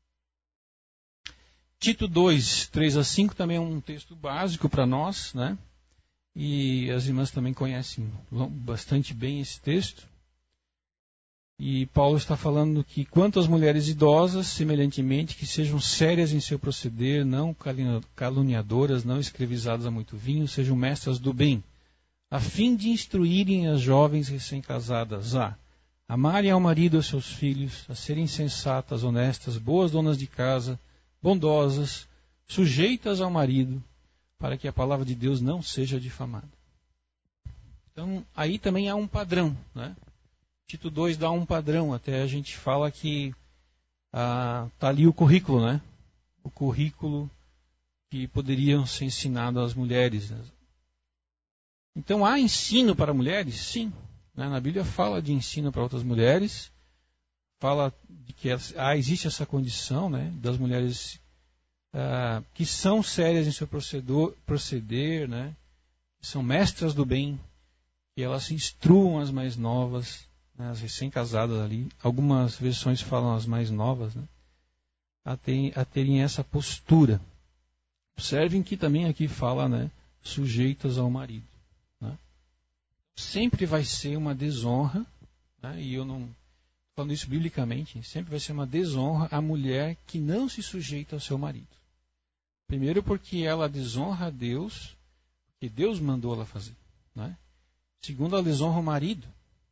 Tito dois, três a cinco também é um texto básico para nós, né? E as irmãs também conhecem bastante bem esse texto. E Paulo está falando que quanto às mulheres idosas, semelhantemente, que sejam sérias em seu proceder, não caluniadoras, não escravizadas a muito vinho, sejam mestras do bem, a fim de instruírem as jovens recém-casadas a amarem ao marido e aos seus filhos, a serem sensatas, honestas, boas donas de casa, bondosas, sujeitas ao marido, para que a palavra de Deus não seja difamada. Então, aí também há um padrão. Né? Tito dois dá um padrão, até a gente fala que está ah, ali o currículo, né? O currículo que poderiam ser ensinado às mulheres. Né? Então, há ensino para mulheres? Sim. Na Bíblia fala de ensino para outras mulheres, fala de que ah, existe essa condição, né, das mulheres ah, que são sérias em seu procedor, proceder, né, que são mestras do bem, que elas instruam as mais novas, né, as recém-casadas ali. Algumas versões falam as mais novas, né, a, ter, a terem essa postura. Observem que também aqui fala, né, sujeitas ao marido. Sempre vai ser uma desonra né? E eu não falando isso biblicamente, sempre vai ser uma desonra a mulher que não se sujeita ao seu marido. Primeiro porque ela desonra a Deus, que Deus mandou ela fazer, né? Segundo, ela desonra o marido,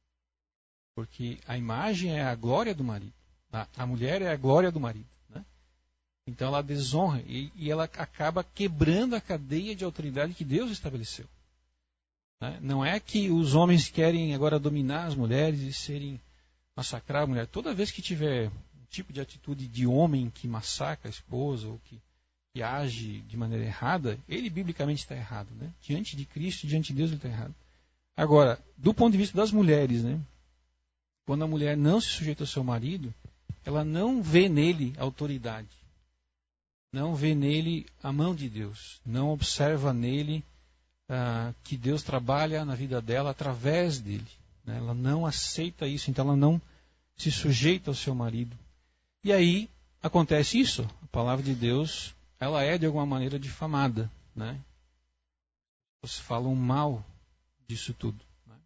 porque a imagem é a glória do marido. A, a mulher é a glória do marido, né? Então ela desonra e, e ela acaba quebrando a cadeia de autoridade que Deus estabeleceu, né? Não é que os homens querem agora dominar as mulheres e serem massacrar a mulher. Toda vez que tiver um tipo de atitude de homem que massacra a esposa ou que, que age de maneira errada, ele biblicamente está errado, né? Diante de Cristo, diante de Deus, ele está errado. Agora, do ponto de vista das mulheres, né? Quando a mulher não se sujeita ao seu marido, ela não vê nele autoridade, não vê nele a mão de Deus, não observa nele ah, que Deus trabalha na vida dela através dele. Ela não aceita isso, então ela não se sujeita ao seu marido. E aí acontece isso. A palavra de Deus, ela é de alguma maneira difamada, né? Vocês falam mal disso tudo, né?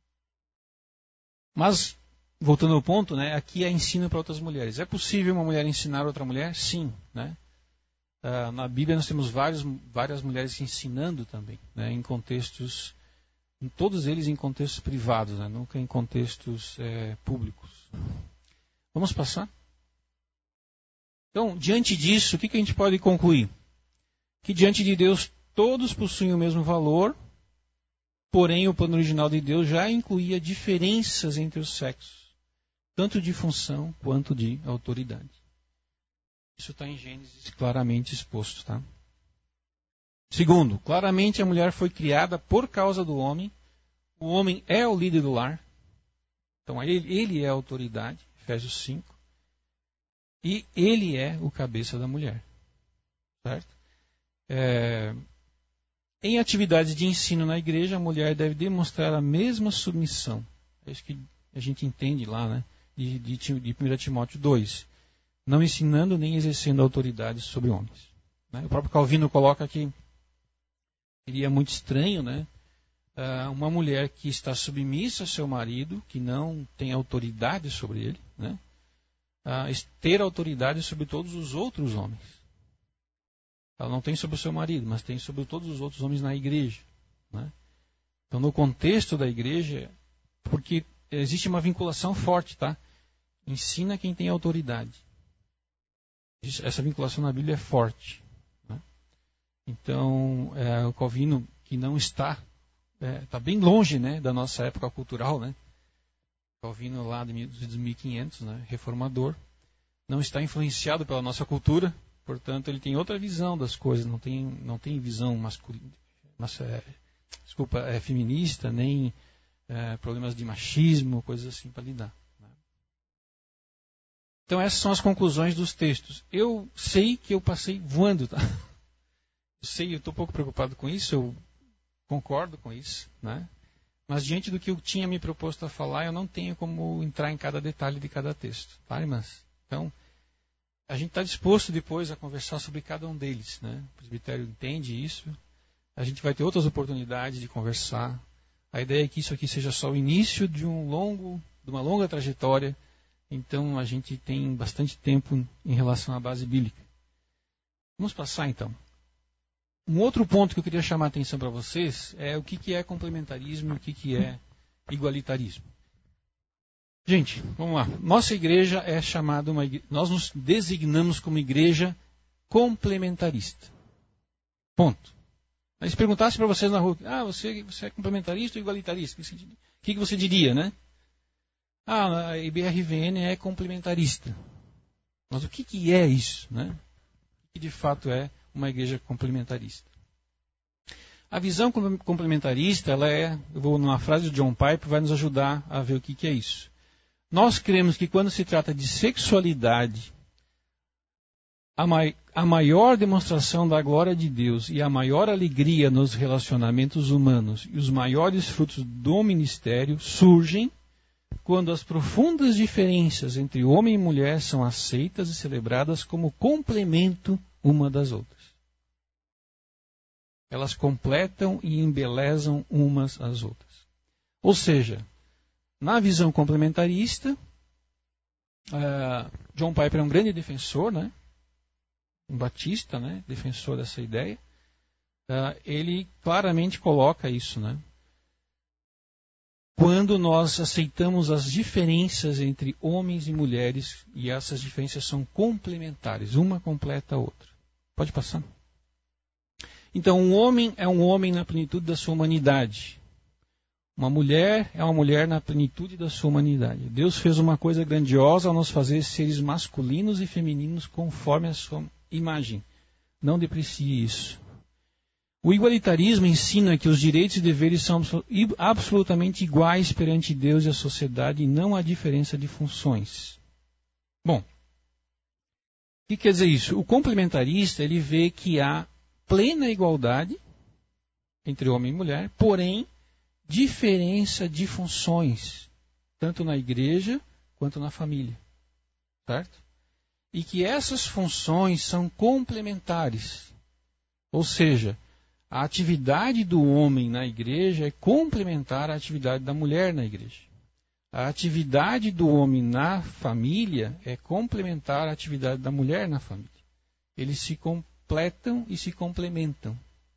Mas, voltando ao ponto, né, aqui é ensino para outras mulheres. É possível uma mulher ensinar outra mulher? Sim, né? Uh, na Bíblia nós temos vários, várias mulheres ensinando também, né, em contextos... Em todos eles em contextos privados, né? Nunca em contextos é, públicos. Vamos passar? Então, diante disso, o que, que a gente pode concluir? Que diante de Deus todos possuem o mesmo valor, porém o plano original de Deus já incluía diferenças entre os sexos, tanto de função quanto de autoridade. Isso está em Gênesis claramente exposto, tá? Segundo, claramente a mulher foi criada por causa do homem. O homem é o líder do lar. Então ele, ele é a autoridade, Efésios cinco. E ele é o cabeça da mulher. Certo? É, em atividades de ensino na igreja, a mulher deve demonstrar a mesma submissão. É isso que a gente entende lá, né? De, de, de primeiro Timóteo dois. Não ensinando nem exercendo autoridade sobre homens. Né? O próprio Calvino coloca que seria muito estranho, né? Uh, uma mulher que está submissa ao seu marido, que não tem autoridade sobre ele, né? Uh, ter autoridade sobre todos os outros homens. Ela não tem sobre o seu marido, mas tem sobre todos os outros homens na igreja, né? Então, no contexto da igreja, porque existe uma vinculação forte, tá? Ensina quem tem autoridade. Essa vinculação na Bíblia é forte. Então, é, o Calvino, que não está, está é, bem longe, né, da nossa época cultural, né? Calvino lá de mil e quinhentos, né, reformador, não está influenciado pela nossa cultura, portanto, ele tem outra visão das coisas, não tem, não tem visão masculina, mas, é, desculpa, é, feminista, nem é, problemas de machismo, coisas assim para lidar. Né? Então, essas são as conclusões dos textos. Eu sei que eu passei voando, tá? Eu sei, eu estou um pouco preocupado com isso, eu concordo com isso, né? Mas diante do que eu tinha me proposto a falar, eu não tenho como entrar em cada detalhe de cada texto, tá, irmãs? Então, a gente está disposto depois a conversar sobre cada um deles, né? O presbitério entende isso, a gente vai ter outras oportunidades de conversar. A ideia é que isso aqui seja só o início de um longo, de uma longa trajetória, então a gente tem bastante tempo em relação à base bíblica. Vamos passar então. Um outro ponto que eu queria chamar a atenção para vocês é o que, que é complementarismo e o que, que é igualitarismo. Gente, vamos lá. Nossa igreja é chamada uma igreja, nós nos designamos como igreja complementarista. Ponto. Mas se perguntasse para vocês na rua, ah, você, você é complementarista ou igualitarista? O que, que você diria, né? Ah, a I B R V N é complementarista. Mas o que, que é isso, né? O que de fato é uma igreja complementarista? A visão complementarista, ela é, eu vou numa frase do John Piper, vai nos ajudar a ver o que, que é isso. Nós cremos que quando se trata de sexualidade, a, mai, a maior demonstração da glória de Deus e a maior alegria nos relacionamentos humanos e os maiores frutos do ministério surgem quando as profundas diferenças entre homem e mulher são aceitas e celebradas como complemento uma das outras. Elas completam e embelezam umas às outras. Ou seja, Na visão complementarista, uh, John Piper é um grande defensor, né? Um batista, né? Defensor dessa ideia. Uh, ele claramente coloca isso, né? Quando nós aceitamos as diferenças entre homens e mulheres, e essas diferenças são complementares, uma completa a outra. Pode passar. Então, um homem é um homem na plenitude da sua humanidade. Uma mulher é uma mulher na plenitude da sua humanidade. Deus fez uma coisa grandiosa ao nos fazer seres masculinos e femininos conforme a sua imagem. Não deprecie isso. O igualitarismo ensina que os direitos e deveres são absolutamente iguais perante Deus e a sociedade e não há diferença de funções. Bom, o que quer dizer isso? O complementarista ele vê que há plena igualdade entre homem e mulher, porém diferença de funções, tanto na igreja quanto na família. Certo? E que essas funções são complementares. Ou seja, a atividade do homem na igreja é complementar à atividade da mulher na igreja. A atividade do homem na família é complementar à atividade da mulher na família. Eles se completam e se complementam.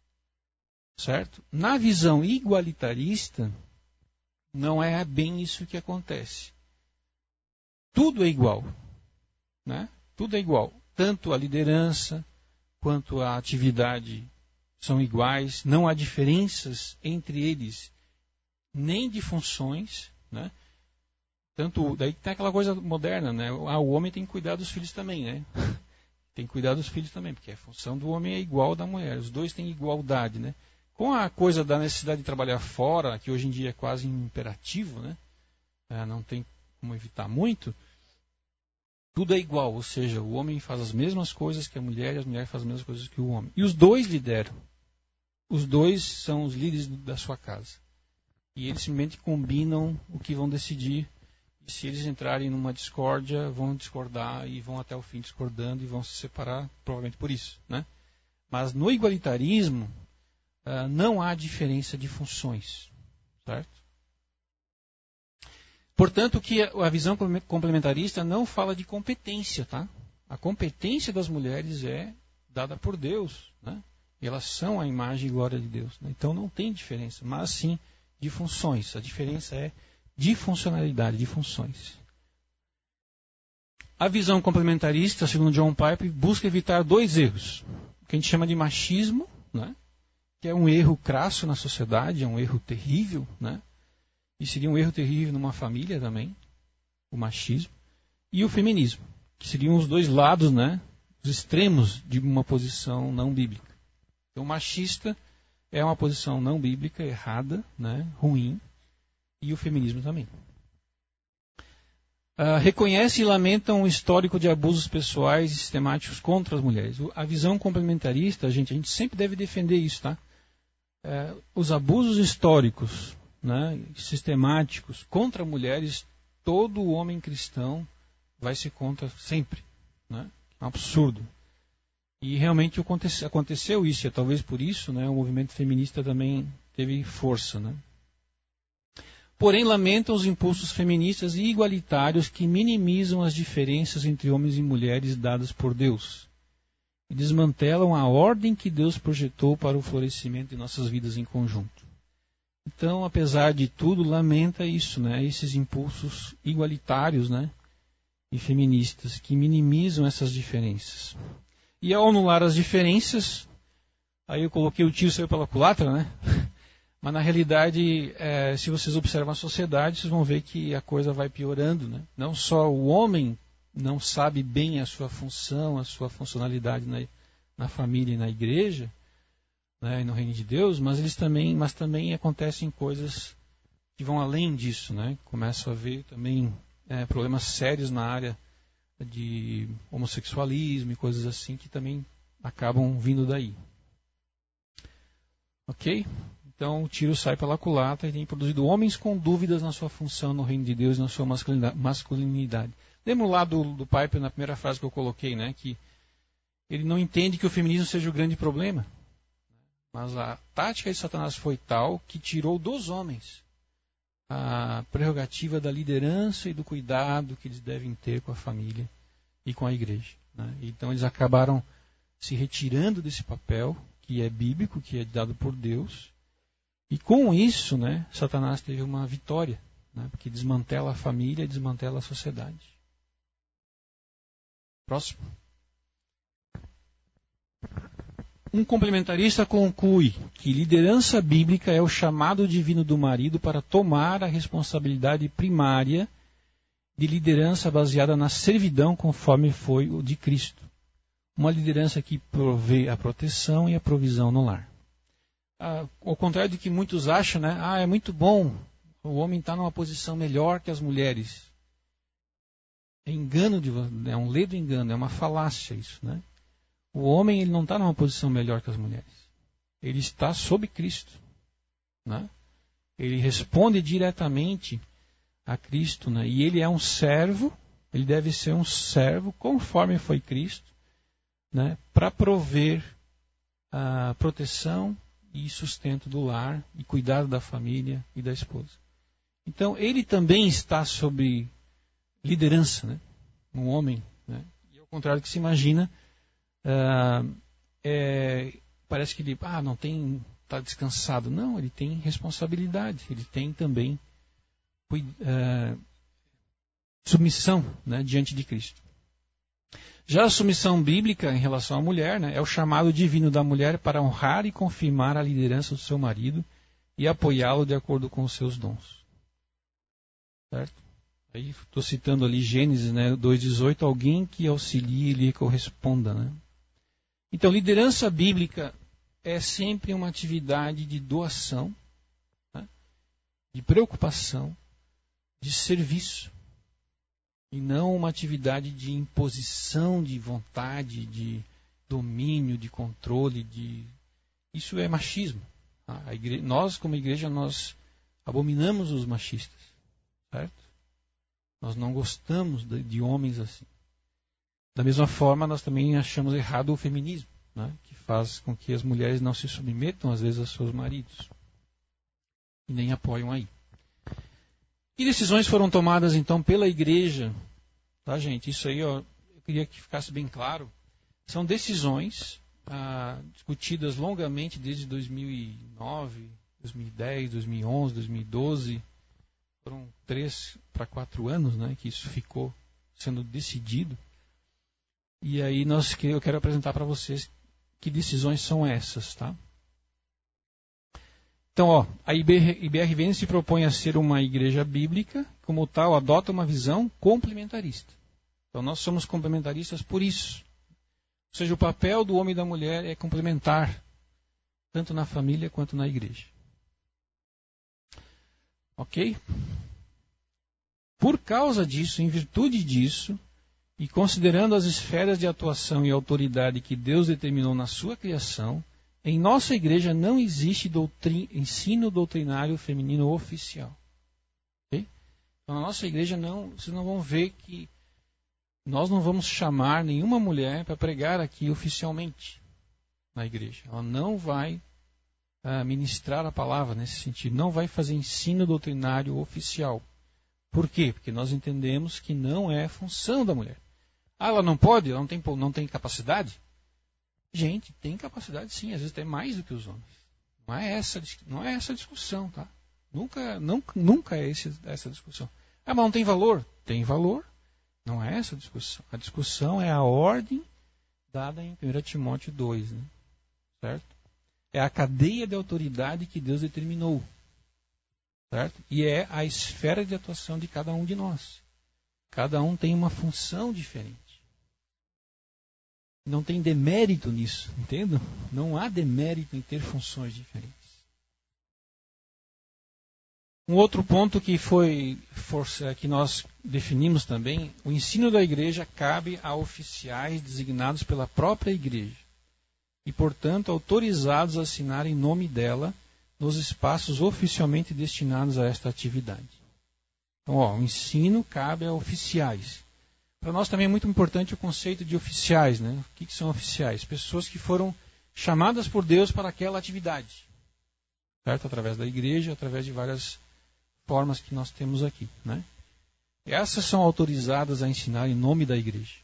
Certo? Na visão igualitarista, não é bem isso que acontece. Tudo é igual. Né? Tudo é igual. Tanto a liderança quanto a atividade são iguais, não há diferenças entre eles, nem de funções, né? Tanto, daí tem aquela coisa moderna, né? Ah, o homem tem que cuidar dos filhos também, né? Tem que cuidar dos filhos também, porque a função do homem é igual à da mulher, os dois têm igualdade, né? Com a coisa da necessidade de trabalhar fora, que hoje em dia é quase imperativo, né? É, não tem como evitar muito, tudo é igual, ou seja, o homem faz as mesmas coisas que a mulher e a mulher fazem as mesmas coisas que o homem. E os dois lideram. Os dois são os líderes da sua casa. E eles simplesmente combinam o que vão decidir. E se eles entrarem numa discórdia, vão discordar e vão até o fim discordando e vão se separar, provavelmente por isso. Né? Mas no igualitarismo, uh, não há diferença de funções. Certo? Portanto, que a visão complementarista não fala de competência. Tá? A competência das mulheres é dada por Deus, né? Elas são a imagem e glória de Deus. Né? Então não tem diferença, mas sim de funções. A diferença é de funcionalidade, de funções. A visão complementarista, segundo John Piper, busca evitar dois erros. O que a gente chama de machismo, né? Que é um erro crasso na sociedade, é um erro terrível. Né? E seria um erro terrível numa família também, o machismo. E o feminismo, que seriam os dois lados, né? Os extremos de uma posição não bíblica. Então, machista é uma posição não bíblica, errada, né, ruim, e o feminismo também. Uh, reconhece e lamenta um histórico de abusos pessoais e sistemáticos contra as mulheres. A visão complementarista, a gente, a gente sempre deve defender isso, tá? Uh, os abusos históricos, né, sistemáticos contra mulheres, todo homem cristão vai ser contra sempre. Né? É um absurdo. E realmente aconteceu isso, e talvez por isso, né, o movimento feminista também teve força. Né? Porém, lamentam os impulsos feministas e igualitários que minimizam as diferenças entre homens e mulheres dadas por Deus. E desmantelam a ordem que Deus projetou para o florescimento de nossas vidas em conjunto. Então, apesar de tudo, lamenta isso, né, esses impulsos igualitários, né, e feministas que minimizam essas diferenças. E ao anular as diferenças, aí eu coloquei o tiro saiu pela culatra, né? Mas na realidade, é, se vocês observam a sociedade, vocês vão ver que a coisa vai piorando, né? Não só o homem não sabe bem a sua função, a sua funcionalidade na, na família e na igreja, né, e no reino de Deus, mas eles também, mas também acontecem coisas que vão além disso, né? Começa a haver também é, problemas sérios na área de homossexualismo e coisas assim que também acabam vindo daí. Ok? Então o tiro sai pela culatra e tem produzido homens com dúvidas na sua função no reino de Deus e na sua masculinidade. Lembra lá do, do Piper na primeira frase que eu coloquei, né? Que ele não entende que o feminismo seja o grande problema. Mas a tática de Satanás foi tal que tirou dos homens a prerrogativa da liderança e do cuidado que eles devem ter com a família e com a igreja, né? Então eles acabaram se retirando desse papel, que é bíblico, que é dado por Deus, e com isso, né, Satanás teve uma vitória, né, porque desmantela a família e desmantela a sociedade. Próximo. Um complementarista conclui que liderança bíblica é o chamado divino do marido para tomar a responsabilidade primária de liderança baseada na servidão conforme foi o de Cristo. Uma liderança que provê a proteção e a provisão no lar. Ah, ao contrário do que muitos acham, né? Ah, é muito bom, o homem está numa posição melhor que as mulheres. É engano, de, é um ledo engano, é uma falácia isso, né? O homem ele não está numa posição melhor que as mulheres. Ele está sob Cristo, né? Ele responde diretamente a Cristo, né? E ele é um servo, ele deve ser um servo conforme foi Cristo, né? Para prover a proteção e sustento do lar e cuidado da família e da esposa. Então ele também está sob liderança, né? Um homem, né? E ao contrário do que se imagina, Uh, é, parece que ele ah, não tem, está descansado. Não, ele tem responsabilidade, ele tem também uh, submissão, né, diante de Cristo. Já a submissão bíblica em relação à mulher, né, é o chamado divino da mulher para honrar e confirmar a liderança do seu marido e apoiá-lo de acordo com os seus dons. Certo? Aí estou citando ali Gênesis, né, dois dezoito, alguém que auxilie e lhe corresponda, né? Então, liderança bíblica é sempre uma atividade de doação, né? De preocupação, de serviço, e não uma atividade de imposição de vontade, de domínio, de controle. De... Isso é machismo. A igreja, nós, como igreja, nós abominamos os machistas, certo? Nós não gostamos de, de homens assim. Da mesma forma, nós também achamos errado o feminismo, né, que faz com que as mulheres não se submetam, às vezes, aos seus maridos. E nem apoiam aí. Que decisões foram tomadas, então, pela igreja? Tá, gente? Isso aí, ó, eu queria que ficasse bem claro. São decisões ah, discutidas longamente desde dois mil e nove, dois mil e dez, dois mil e onze, dois mil e doze. Foram três para quatro anos, né, que isso ficou sendo decidido. E aí nós, eu quero apresentar para vocês que decisões são essas, tá? Então, ó, a I B R V N se propõe a ser uma igreja bíblica, como tal, adota uma visão complementarista. Então, nós somos complementaristas por isso. Ou seja, o papel do homem e da mulher é complementar, tanto na família quanto na igreja. Ok? Por causa disso, em virtude disso, e considerando as esferas de atuação e autoridade que Deus determinou na sua criação, em nossa igreja não existe doutrin... ensino doutrinário feminino oficial. Okay? Então, na nossa igreja, não, vocês não vão ver que nós não vamos chamar nenhuma mulher para pregar aqui oficialmente na igreja. Ela não vai uh, ministrar a palavra nesse sentido, não vai fazer ensino doutrinário oficial. Por quê? Porque nós entendemos que não é função da mulher. Ah, ela não pode? Ela não tem, não tem capacidade? Gente, tem capacidade sim, às vezes até mais do que os homens. Não é essa, não é essa a discussão, tá? Nunca, nunca, nunca é esse, essa discussão. Ah, mas não tem valor? Tem valor. Não é essa a discussão. A discussão é a ordem dada em primeiro Timóteo dois, né? Certo? É a cadeia de autoridade que Deus determinou. Certo? E é a esfera de atuação de cada um de nós. Cada um tem uma função diferente. Não tem demérito nisso, entendam? Não há demérito em ter funções diferentes. Um outro ponto que foi força, que nós definimos também, o ensino da igreja cabe a oficiais designados pela própria igreja e, portanto, autorizados a assinar em nome dela nos espaços oficialmente destinados a esta atividade. Então, ó, o ensino cabe a oficiais. Para nós também é muito importante o conceito de oficiais, né? O que, que são oficiais? Pessoas que foram chamadas por Deus para aquela atividade, certo? Através da igreja, através de várias formas que nós temos aqui, né? Essas são autorizadas a ensinar em nome da igreja.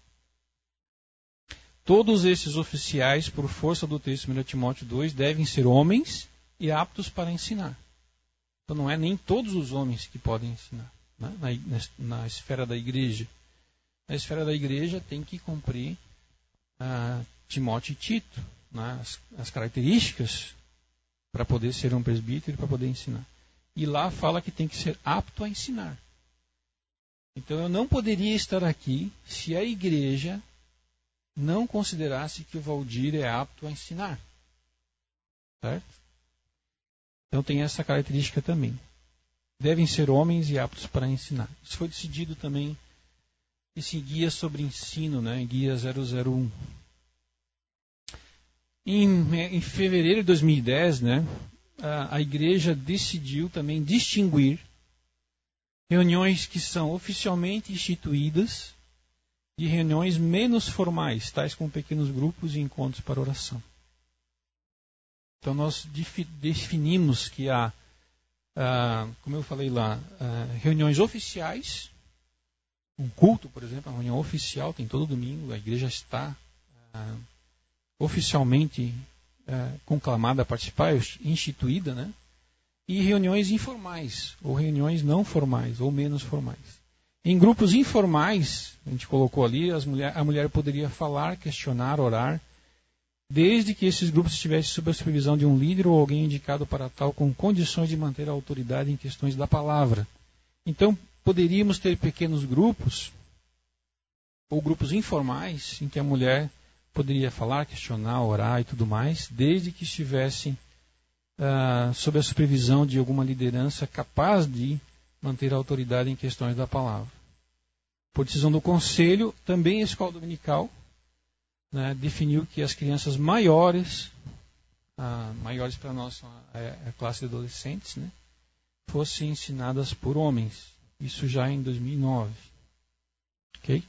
Todos esses oficiais, por força do texto de primeira Timóteo dois, devem ser homens e aptos para ensinar. Então não é nem todos os homens que podem ensinar, né? na, na, na esfera da igreja. Na esfera da igreja tem que cumprir uh, Timóteo e Tito, né? as, as características para poder ser um presbítero e para poder ensinar. E lá fala que tem que ser apto a ensinar. Então eu não poderia estar aqui se a igreja não considerasse que o Valdir é apto a ensinar. Certo? Então tem essa característica também. Devem ser homens e aptos para ensinar. Isso foi decidido também esse guia sobre ensino, né? Guia zero zero um. Em, em fevereiro de dois mil e dez, né, a, a igreja decidiu também distinguir reuniões que são oficialmente instituídas de reuniões menos formais, tais como pequenos grupos e encontros para oração. Então nós definimos que há, ah, como eu falei lá, ah, reuniões oficiais, um culto, por exemplo, uma reunião oficial, tem todo domingo, a igreja está ah, oficialmente ah, conclamada a participar, instituída, né? E reuniões informais, ou reuniões não formais, ou menos formais. Em grupos informais, a gente colocou ali, as mulher, a mulher poderia falar, questionar, orar, desde que esses grupos estivessem sob a supervisão de um líder ou alguém indicado para tal, com condições de manter a autoridade em questões da palavra. Então, poderíamos ter pequenos grupos, ou grupos informais, em que a mulher poderia falar, questionar, orar e tudo mais, desde que estivessem uh, sob a supervisão de alguma liderança capaz de manter a autoridade em questões da palavra. Por decisão do conselho, também a escola dominical, né, definiu que as crianças maiores, ah, maiores para nós é a classe de adolescentes, né, fossem ensinadas por homens. Isso já em dois mil e nove. Ok?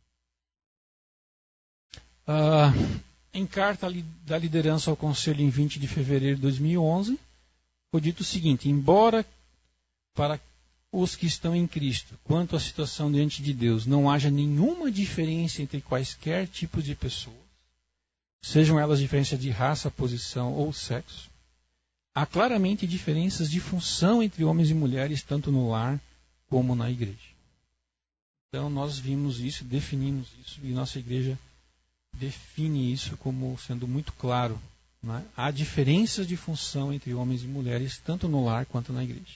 Ah, em carta da liderança ao conselho em vinte de fevereiro de dois mil e onze, foi dito o seguinte: embora para os que estão em Cristo, quanto à situação diante de Deus, não haja nenhuma diferença entre quaisquer tipos de pessoas, sejam elas diferenças de raça, posição ou sexo, há claramente diferenças de função entre homens e mulheres, tanto no lar como na igreja. Então nós vimos isso, definimos isso, e nossa igreja define isso como sendo muito claro, né? Há diferenças de função entre homens e mulheres, tanto no lar quanto na igreja.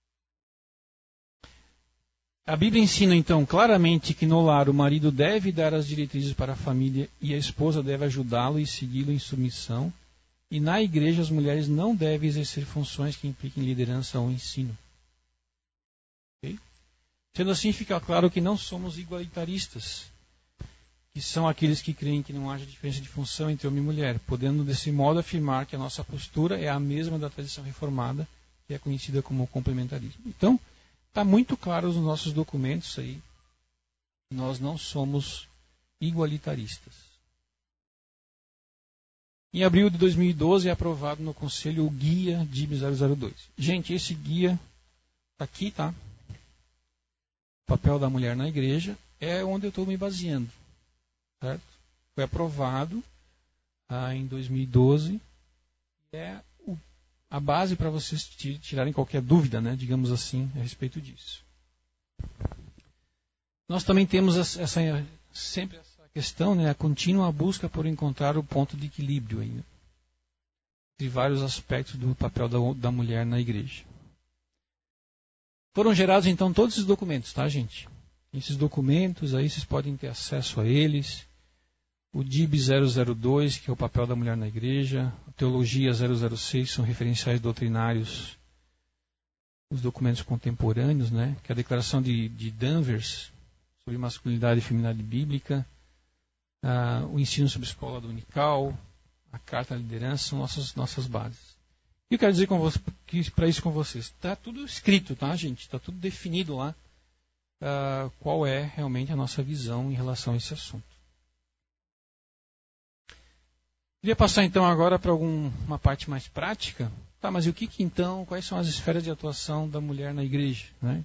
A Bíblia ensina, então, claramente que no lar o marido deve dar as diretrizes para a família e a esposa deve ajudá-lo e segui-lo em submissão. E na igreja as mulheres não devem exercer funções que impliquem liderança ou ensino. Okay? Sendo assim, fica claro que não somos igualitaristas, que são aqueles que creem que não haja diferença de função entre homem e mulher, podendo desse modo afirmar que a nossa postura é a mesma da tradição reformada, que é conhecida como complementarismo. Então, está muito claro nos nossos documentos aí, nós não somos igualitaristas. Em abril de dois mil e doze é aprovado no Conselho o Guia D I B zero zero dois. Gente, esse guia está aqui, tá? O papel da mulher na igreja é onde eu estou me baseando. Certo? Foi aprovado ah, em dois mil e doze. É o a base para vocês tirarem qualquer dúvida, né, digamos assim, a respeito disso. Nós também temos essa, sempre essa questão, né, a contínua busca por encontrar o ponto de equilíbrio ainda, entre vários aspectos do papel da, da mulher na igreja. Foram gerados então todos esses documentos, tá, gente? Esses documentos aí vocês podem ter acesso a eles. O D I B zero zero dois, que é o papel da mulher na igreja, a Teologia zero zero seis, são referenciais doutrinários, os documentos contemporâneos, né? Que é a Declaração de, de Danvers sobre masculinidade e feminilidade bíblica, uh, o ensino sobre a escola dominical, a Carta da Liderança, são nossas, nossas bases. E eu quero dizer para isso com vocês, está tudo escrito, tá, gente? Está tudo definido lá, uh, qual é realmente a nossa visão em relação a esse assunto. Queria passar então agora para uma parte mais prática, Tá, mas e o que, que então, quais são as esferas de atuação da mulher na igreja? Né?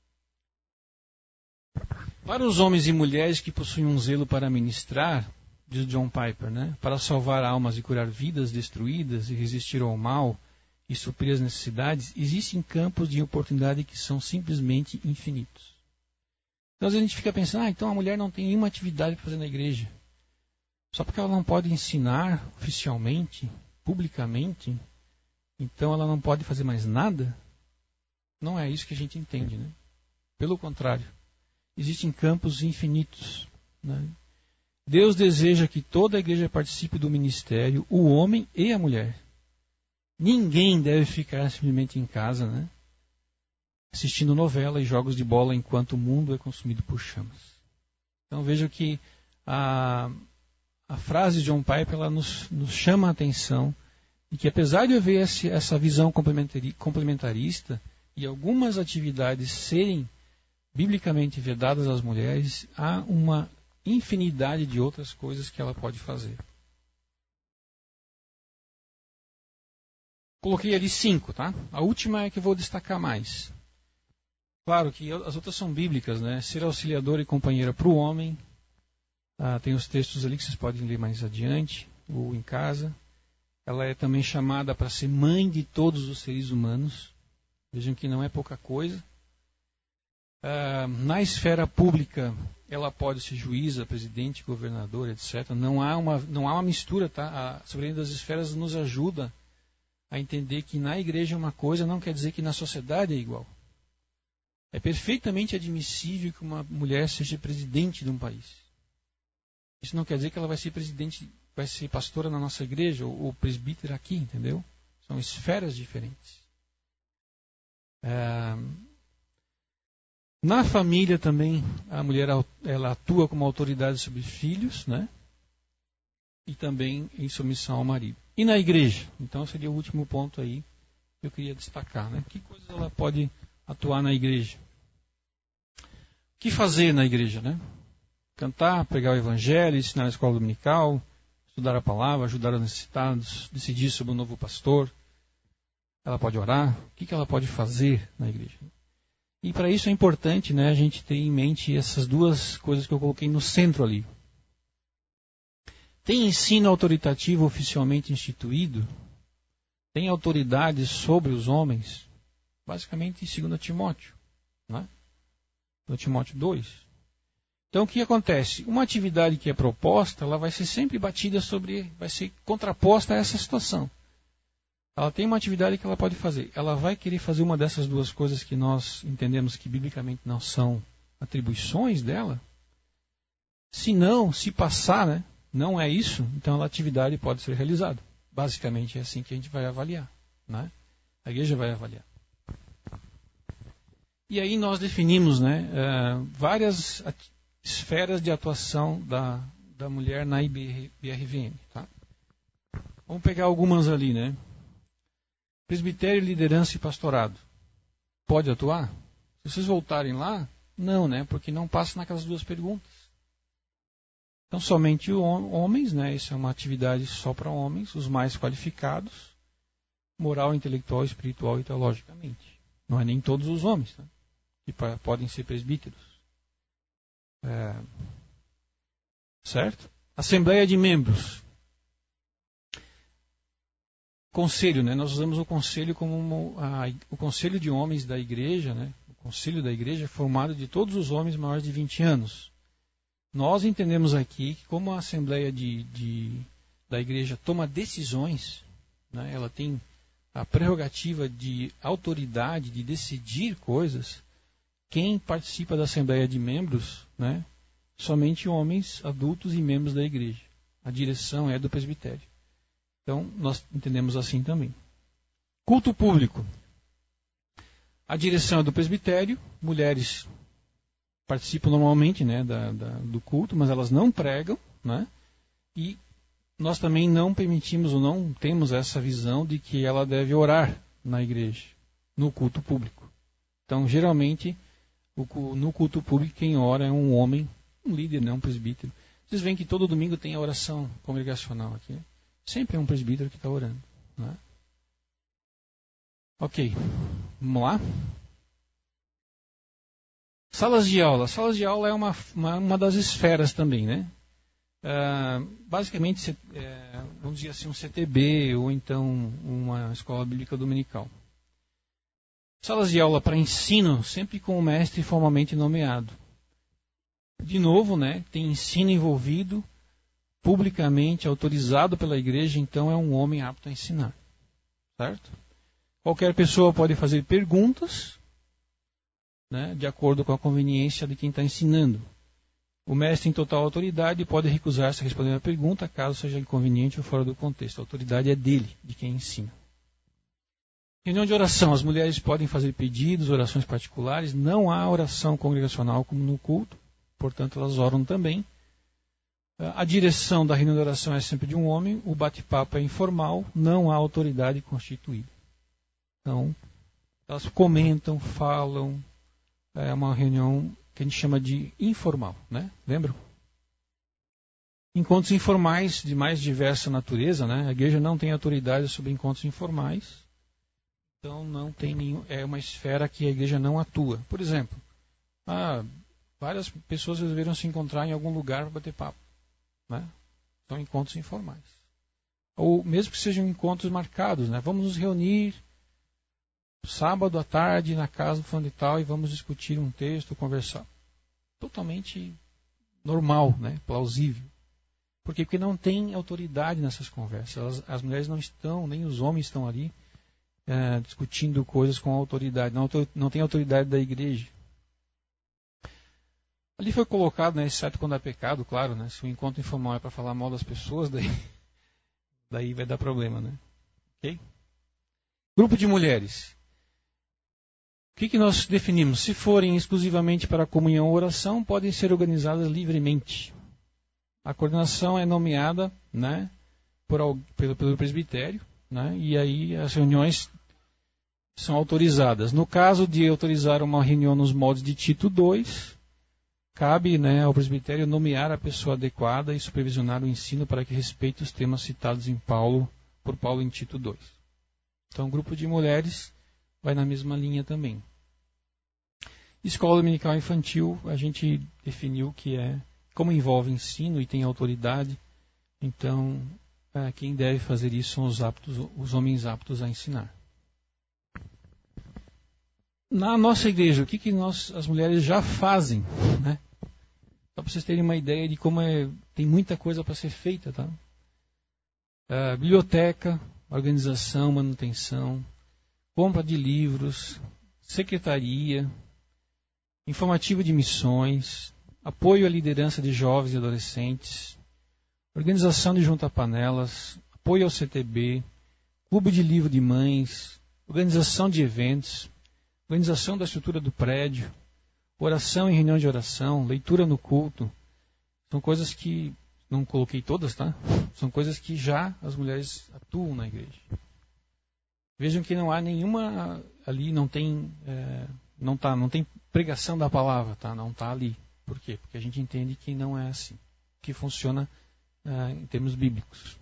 Para os homens e mulheres que possuem um zelo para ministrar, diz John Piper, né? Para salvar almas e curar vidas destruídas e resistir ao mal e suprir as necessidades, existem campos de oportunidade que são simplesmente infinitos. Então, às vezes a gente fica pensando, ah, então a mulher não tem nenhuma atividade para fazer na igreja. Só porque ela não pode ensinar oficialmente, publicamente, então ela não pode fazer mais nada? Não é isso que a gente entende, né? Pelo contrário, existem campos infinitos, né? Deus deseja que toda a igreja participe do ministério, o homem e a mulher. Ninguém deve ficar simplesmente em casa, né? Assistindo novela e jogos de bola enquanto o mundo é consumido por chamas. Então veja que a, a frase de John Piper ela nos, nos chama a atenção de que apesar de haver esse, essa visão complementarista e algumas atividades serem biblicamente vedadas às mulheres, há uma infinidade de outras coisas que ela pode fazer. Coloquei ali cinco, tá? A última é que eu vou destacar mais. Claro que as outras são bíblicas, né? Ser auxiliadora e companheira para o homem. Ah, tem os textos ali que vocês podem ler mais adiante, ou em casa. Ela é também chamada para ser mãe de todos os seres humanos. Vejam que não é pouca coisa. Uh, na esfera pública, ela pode ser juíza, presidente, governador, etcétera. Não há uma, não há uma mistura, tá? A soberania das esferas nos ajuda a entender que na igreja é uma coisa, não quer dizer que na sociedade é igual. É perfeitamente admissível que uma mulher seja presidente de um país. Isso não quer dizer que ela vai ser presidente, vai ser pastora na nossa igreja, ou, ou presbítera aqui, entendeu? São esferas diferentes. Uh, Na família também, a mulher ela atua como autoridade sobre filhos, né? E também em submissão ao marido. E na igreja? Então seria o último ponto aí que eu queria destacar, né? Que coisas ela pode atuar na igreja? O que fazer na igreja, né? Cantar, pregar o evangelho, ensinar a escola dominical, estudar a palavra, ajudar os necessitados, decidir sobre o novo pastor. Ela pode orar. O que ela pode fazer na igreja? E para isso é importante, né, a gente ter em mente essas duas coisas que eu coloquei no centro ali. Tem ensino autoritativo oficialmente instituído? Tem autoridade sobre os homens? Basicamente em dois Timóteo. Né? dois Timóteo dois. Então o que acontece? Uma atividade que é proposta, ela vai ser sempre batida sobre, vai ser contraposta a essa situação. Ela tem uma atividade que ela pode fazer. Ela vai querer fazer uma dessas duas coisas que nós entendemos que biblicamente não são atribuições dela? Se não, se passar, né, não é isso, então a atividade pode ser realizada. Basicamente é assim que a gente vai avaliar. Né? A igreja vai avaliar. E aí nós definimos, né, uh, várias esferas de atuação da, da mulher na I B R V M. Tá? Vamos pegar algumas ali, né? Presbitério, liderança e pastorado. Pode atuar? Se vocês voltarem lá, não, né? Porque não passa naquelas duas perguntas. Então, somente homens, né? Isso é uma atividade só para homens, os mais qualificados, moral, intelectual, espiritual e teologicamente. Não é nem todos os homens, tá? Que podem ser presbíteros. É... Certo? Assembleia de membros. Conselho, né? Nós usamos o conselho como uma, a, o conselho de homens da igreja, né? O conselho da igreja é formado de todos os homens maiores de vinte anos. Nós entendemos aqui que como a assembleia de, de, da igreja toma decisões, né? Ela tem a prerrogativa de autoridade, de decidir coisas, quem participa da assembleia de membros, né? Somente homens adultos e membros da igreja. A direção é do presbitério. Então, nós entendemos assim também. Culto público. A direção é do presbitério. Mulheres participam normalmente, né, da, da, do culto, mas elas não pregam. Né? E nós também não permitimos ou não temos essa visão de que ela deve orar na igreja, no culto público. Então, geralmente, o, no culto público, quem ora é um homem, um líder, não um presbítero. Vocês veem que todo domingo tem a oração congregacional aqui, né? Sempre é um presbítero que está orando. Né? Ok, vamos lá. Salas de aula. Salas de aula é uma, uma, uma das esferas também, né? Uh, basicamente, é, vamos dizer assim, um C T B ou então uma escola bíblica dominical. Salas de aula para ensino, sempre com o mestre formalmente nomeado. De novo, né, tem ensino envolvido, publicamente autorizado pela igreja, então é um homem apto a ensinar. Certo? Qualquer pessoa pode fazer perguntas, né, de acordo com a conveniência de quem está ensinando. O mestre em total autoridade pode recusar-se a responder a pergunta, caso seja inconveniente ou fora do contexto. A autoridade é dele, de quem ensina. Reunião de oração. As mulheres podem fazer pedidos, orações particulares. Não há oração congregacional como no culto, portanto elas oram também. A direção da reunião de oração é sempre de um homem, o bate-papo é informal, não há autoridade constituída. Então, elas comentam, falam, é uma reunião que a gente chama de informal, né? Lembram? Encontros informais de mais diversa natureza, né? A igreja não tem autoridade sobre encontros informais, então não tem nenhum, é uma esfera que a igreja não atua. Por exemplo, ah, várias pessoas resolveram se encontrar em algum lugar para bater papo, né? São encontros informais. Ou mesmo que sejam encontros marcados, né? Vamos nos reunir sábado à tarde na casa do fulano e tal e vamos discutir um texto, conversar. Totalmente normal, né? Plausível. Por quê? Porque não tem autoridade nessas conversas. As, as mulheres não estão, nem os homens estão ali é, discutindo coisas com autoridade. Não, não tem autoridade da igreja. Ali foi colocado, né, exceto quando é pecado, claro, né? Se o encontro informal é para falar mal das pessoas, daí, daí vai dar problema, né? Ok? Grupo de mulheres. O que, que nós definimos? Se forem exclusivamente para comunhão ou oração, podem ser organizadas livremente. A coordenação é nomeada, né, por, pelo, pelo presbitério, né, e aí as reuniões são autorizadas. No caso de autorizar uma reunião nos moldes de Tito dois, cabe, né, ao presbitério nomear a pessoa adequada e supervisionar o ensino para que respeite os temas citados em Paulo, por Paulo em Tito dois. Então, o grupo de mulheres vai na mesma linha também. Escola dominical infantil, a gente definiu que é, como envolve ensino e tem autoridade, então é, quem deve fazer isso são os, aptos, os homens aptos a ensinar. Na nossa igreja, o que, que nós, as mulheres já fazem, né? Só para vocês terem uma ideia de como é, tem muita coisa para ser feita, tá? É, biblioteca, organização, manutenção, compra de livros, secretaria, informativo de missões, apoio à liderança de jovens e adolescentes, organização de junta-panelas, apoio ao C T B, clube de livro de mães, organização de eventos, organização da estrutura do prédio, oração em reunião de oração, leitura no culto. São coisas que, não coloquei todas, tá? São coisas que já as mulheres atuam na igreja. Vejam que não há nenhuma ali, não tem, é, não tá, não tem pregação da palavra, tá? Não está ali. Por quê? Porque a gente entende que não é assim, que funciona é, em termos bíblicos.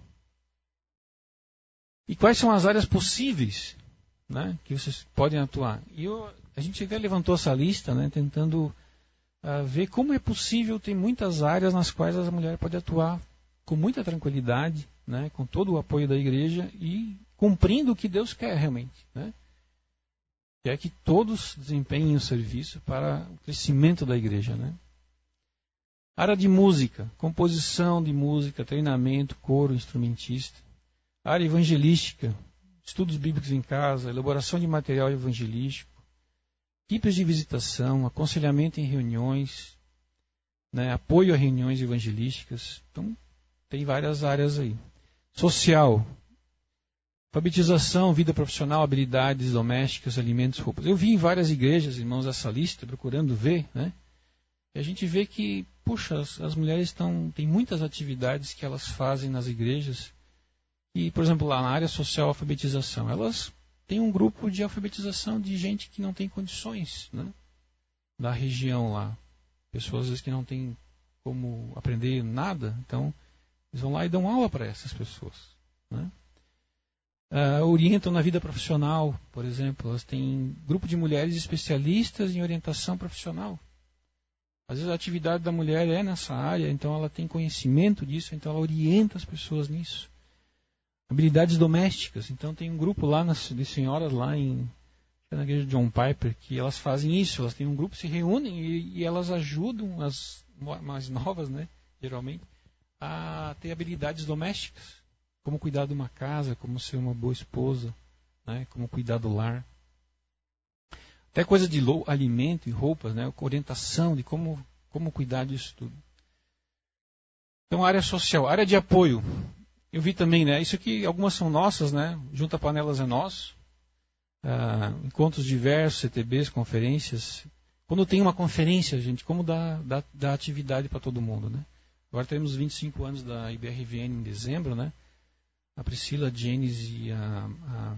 E quais são as áreas possíveis, né, que vocês podem atuar? E eu, a gente até levantou essa lista, né, tentando uh, ver como é possível, tem muitas áreas nas quais a mulher pode atuar com muita tranquilidade, né, com todo o apoio da igreja e cumprindo o que Deus quer realmente, né? Que é que todos desempenhem o serviço para o crescimento da igreja, né? Área de música, composição de música, treinamento, coro, instrumentista. Área evangelística, estudos bíblicos em casa, elaboração de material evangelístico, equipes de visitação, aconselhamento em reuniões, né, apoio a reuniões evangelísticas. Então, tem várias áreas aí. Social, alfabetização, vida profissional, habilidades domésticas, alimentos, roupas. Eu vi em várias igrejas, irmãos, essa lista, procurando ver, né? E a gente vê que, puxa, as, as mulheres estão, têm muitas atividades que elas fazem nas igrejas. E, por exemplo, lá na área social, alfabetização, elas têm um grupo de alfabetização de gente que não tem condições, né? Da região lá. Pessoas, às vezes, que não têm como aprender nada, então eles vão lá e dão aula para essas pessoas, né? Uh, orientam na vida profissional, por exemplo. Elas têm grupo de mulheres especialistas em orientação profissional. Às vezes a atividade da mulher é nessa área, então ela tem conhecimento disso, então ela orienta as pessoas nisso. Habilidades domésticas. Então tem um grupo lá nas, de senhoras lá em, na igreja de John Piper que elas fazem isso. Elas têm um grupo, se reúnem e, e elas ajudam as mais novas, né, geralmente, a ter habilidades domésticas. Como cuidar de uma casa, como ser uma boa esposa, né? Como cuidar do lar. Até coisa de alimento e roupas, né? Orientação de como, como cuidar disso tudo. Então, área social, área de apoio. Eu vi também, né? Isso aqui, algumas são nossas, né? Junta Panelas é nosso. Ah, encontros diversos, C T Bs, conferências. Quando tem uma conferência, gente, como dar, dar, dar atividade para todo mundo, né? Agora temos vinte e cinco anos da I B R V N em dezembro, né? A Priscila, a Janice e a, a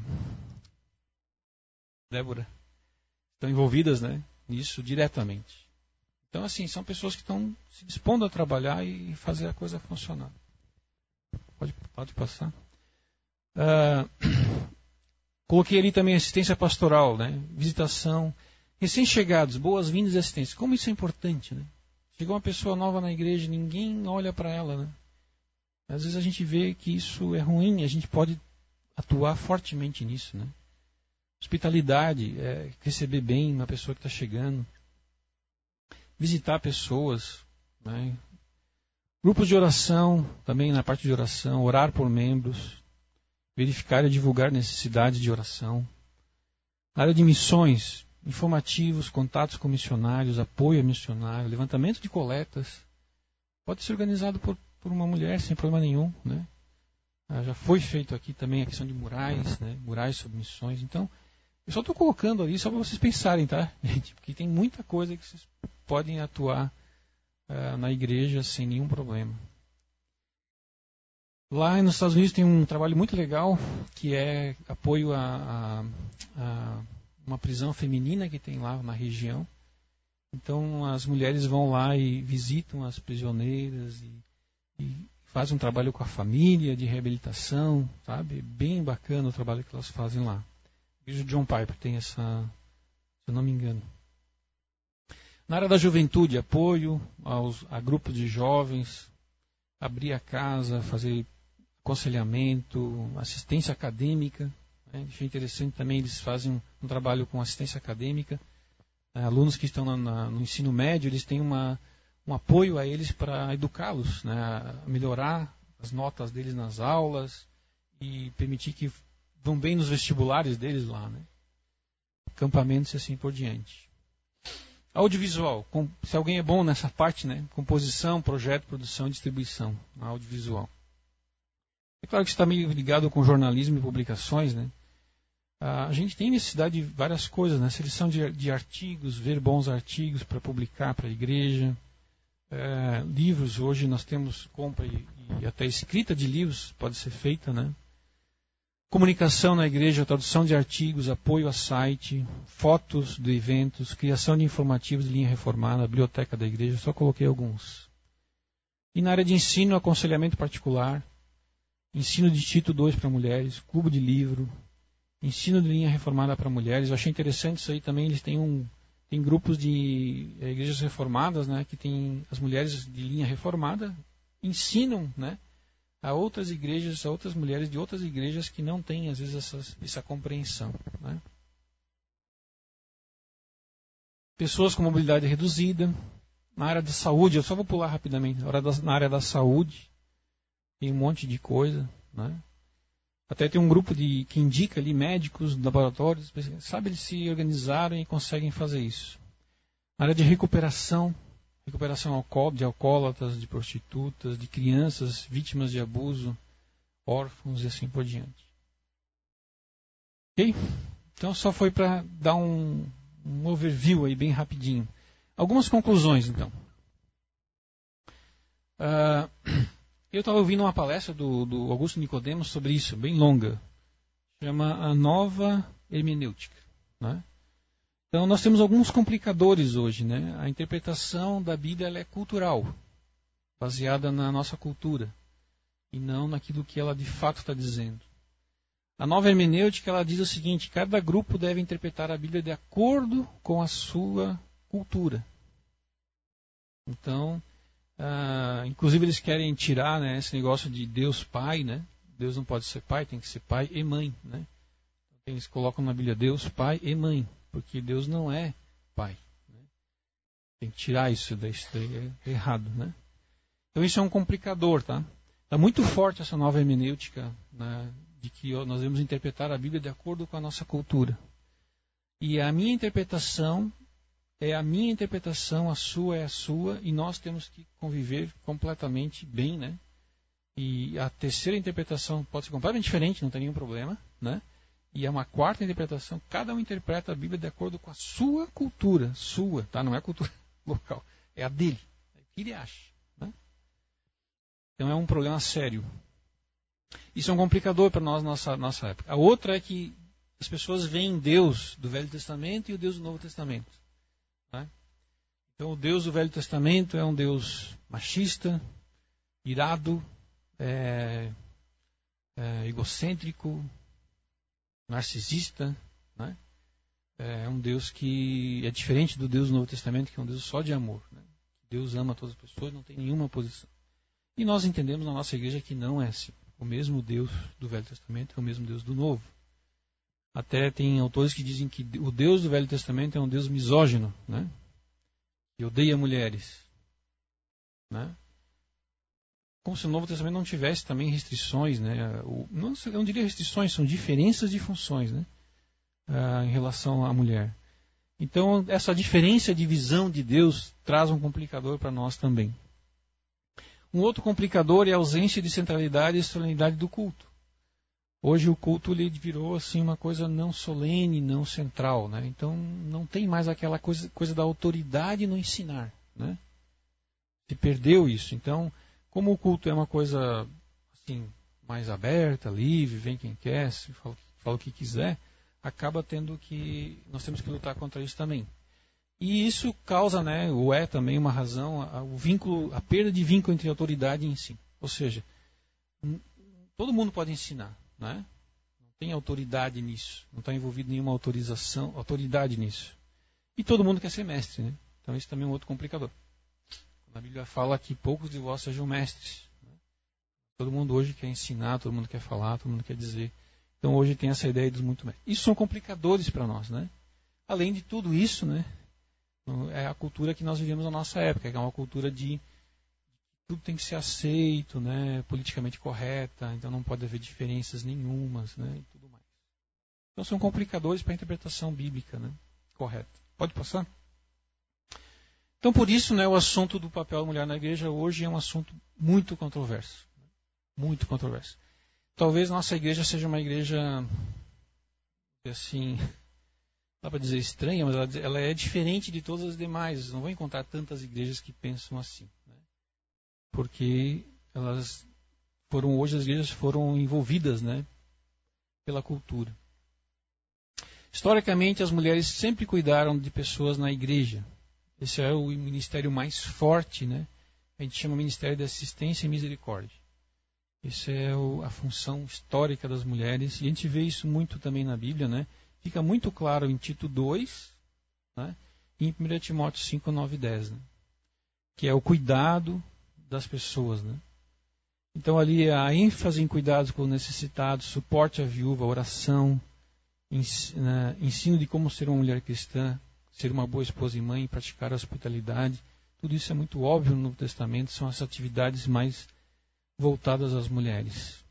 Débora estão envolvidas, né, nisso diretamente. Então, assim, são pessoas que estão se dispondo a trabalhar e fazer a coisa funcionar. Pode, pode passar. Uh, coloquei ali também assistência pastoral, né, visitação. Recém-chegados, boas-vindas e assistência. Como isso é importante, né? Chegou uma pessoa nova na igreja, ninguém olha para ela, né? Às vezes a gente vê que isso é ruim, a gente pode atuar fortemente nisso, né? Hospitalidade, é, receber bem uma pessoa que está chegando. Visitar pessoas, né? Grupos de oração, também na parte de oração, orar por membros, verificar e divulgar necessidades de oração. Na área de missões, informativos, contatos com missionários, apoio a missionário, levantamento de coletas. Pode ser organizado por por uma mulher sem problema nenhum, né? Ah, já foi feito aqui também a questão de murais, né? Murais sobre missões. Então, eu só estou colocando ali só para vocês pensarem, tá, gente? Porque tem muita coisa que vocês podem atuar uh, na igreja sem nenhum problema. Lá nos Estados Unidos tem um trabalho muito legal que é apoio a, a, a uma prisão feminina que tem lá na região. Então, as mulheres vão lá e visitam as prisioneiras e e faz um trabalho com a família de reabilitação, sabe? Bem bacana o trabalho que elas fazem lá. O John Piper tem essa, se eu não me engano. Na área da juventude, apoio aos, a grupos de jovens, abrir a casa, fazer aconselhamento, assistência acadêmica. Né? Achei interessante também, eles fazem um, um trabalho com assistência acadêmica. É, alunos que estão na, na, no ensino médio, eles têm uma um apoio a eles para educá-los, né, a melhorar as notas deles nas aulas e permitir que vão bem nos vestibulares deles lá, né, acampamentos e assim por diante. Audiovisual, com, se alguém é bom nessa parte, né, composição, projeto, produção e distribuição, audiovisual. É claro que isso está meio ligado com jornalismo e publicações, né. A gente tem necessidade de várias coisas, né, seleção de, de artigos, ver bons artigos para publicar para a igreja. É, livros, hoje nós temos compra e, e até escrita de livros pode ser feita, né? Comunicação na igreja, tradução de artigos, apoio a site, fotos de eventos, criação de informativos de linha reformada, biblioteca da igreja, só coloquei alguns. E na área de ensino, aconselhamento particular, ensino de Tito dois para mulheres, clube de livro, ensino de linha reformada para mulheres. Eu achei interessante isso aí também, eles têm um Tem grupos de é, igrejas reformadas, né, que tem as mulheres de linha reformada, ensinam, né, a outras igrejas, a outras mulheres de outras igrejas que não têm, às vezes, essa, essa compreensão. Né. Pessoas com mobilidade reduzida. Na área da saúde, eu só vou pular rapidamente, na área da saúde, tem um monte de coisa, né. Até tem um grupo de, que indica ali médicos, laboratórios, sabe, eles se organizaram e conseguem fazer isso. Na área de recuperação, recuperação de alcoólatras, de prostitutas, de crianças vítimas de abuso, órfãos e assim por diante. Ok? Então só foi para dar um, um overview aí bem rapidinho. Algumas conclusões então. Uh, Eu estava ouvindo uma palestra do, do Augusto Nicodemos sobre isso, bem longa. Chama A Nova Hermenêutica. Né? Então, nós temos alguns complicadores hoje. Né? A interpretação da Bíblia ela é cultural, baseada na nossa cultura, e não naquilo que ela de fato está dizendo. A nova hermenêutica, ela diz o seguinte: cada grupo deve interpretar a Bíblia de acordo com a sua cultura. Então, ah, inclusive eles querem tirar, né, esse negócio de Deus Pai, né? Deus não pode ser pai, tem que ser pai e mãe, né? Eles colocam na Bíblia Deus Pai e mãe, porque Deus não é pai. Né? Tem que tirar isso daí, isso daí é errado, né? Então isso é um complicador, tá? Está muito forte essa nova hermenêutica, né, de que nós devemos interpretar a Bíblia de acordo com a nossa cultura. E a minha interpretação é a minha interpretação, a sua é a sua, e nós temos que conviver completamente bem, né? E a terceira interpretação pode ser completamente diferente, não tem nenhum problema, né? E é uma quarta interpretação, cada um interpreta a Bíblia de acordo com a sua cultura, sua, tá? Não é a cultura local, é a dele, é o que ele acha, né? Então é um problema sério. Isso é um complicador para nós, nossa, nossa época. A outra é que as pessoas veem Deus do Velho Testamento e o Deus do Novo Testamento. Tá? Então o Deus do Velho Testamento é um Deus machista, irado, é, é, egocêntrico, narcisista, né? É um Deus que é diferente do Deus do Novo Testamento, que é um Deus só de amor, né? Deus ama todas as pessoas, não tem nenhuma oposição. E nós entendemos na nossa igreja que não é assim. O mesmo Deus do Velho Testamento é o mesmo Deus do Novo. Até tem autores que dizem que o Deus do Velho Testamento é um Deus misógino, né? Que odeia mulheres, né? Como se o Novo Testamento não tivesse também restrições, né? O, não, eu não diria restrições, são diferenças de funções, né? Ah, em relação à mulher. Então, essa diferença de visão de Deus traz um complicador para nós também. Um outro complicador é a ausência de centralidade e solenidade do culto. Hoje o culto ele virou assim, uma coisa não solene, não central, né? Então, não tem mais aquela coisa, coisa da autoridade no ensinar, né? Se perdeu isso. Então, como o culto é uma coisa assim, mais aberta, livre, vem quem quer, fala, fala o que quiser, acaba tendo que... Nós temos que lutar contra isso também. E isso causa, né, ou é também uma razão, o vínculo, a perda de vínculo entre autoridade e ensino. Ou seja, todo mundo pode ensinar, né? Não tem autoridade nisso, não está envolvido nenhuma autorização, autoridade nisso. E todo mundo quer ser mestre, né? Então isso também é um outro complicador. A Bíblia fala que poucos de vós sejam mestres. Né? Todo mundo hoje quer ensinar, todo mundo quer falar, todo mundo quer dizer. Então hoje tem essa ideia dos muito mestres. Isso são complicadores para nós, né? Além de tudo isso, né? É a cultura que nós vivemos na nossa época, que é uma cultura de tudo tem que ser aceito, né? Politicamente correta, então não pode haver diferenças nenhumas, né? E tudo mais. Então são complicadores para a interpretação bíblica, né? Correta. Pode passar? Então, por isso, né, o assunto do papel da mulher na igreja hoje é um assunto muito controverso. Muito controverso. Talvez nossa igreja seja uma igreja, assim, dá para dizer estranha, mas ela, ela é diferente de todas as demais. Não vou encontrar tantas igrejas que pensam assim. Né? Porque elas foram, hoje as igrejas foram envolvidas, né, pela cultura. Historicamente, as mulheres sempre cuidaram de pessoas na igreja. Esse é o ministério mais forte, né? A gente chama Ministério de Assistência e Misericórdia. Essa é o, a função histórica das mulheres. E a gente vê isso muito também na Bíblia, né? Fica muito claro em Tito dois, né? E em primeiro Timóteo cinco, nove e dez, né? Que é o cuidado das pessoas, né? Então ali a ênfase em cuidados com o necessitado, suporte à viúva, oração, ensino de como ser uma mulher cristã, ser uma boa esposa e mãe, praticar a hospitalidade. Tudo isso é muito óbvio no Novo Testamento, são as atividades mais voltadas às mulheres.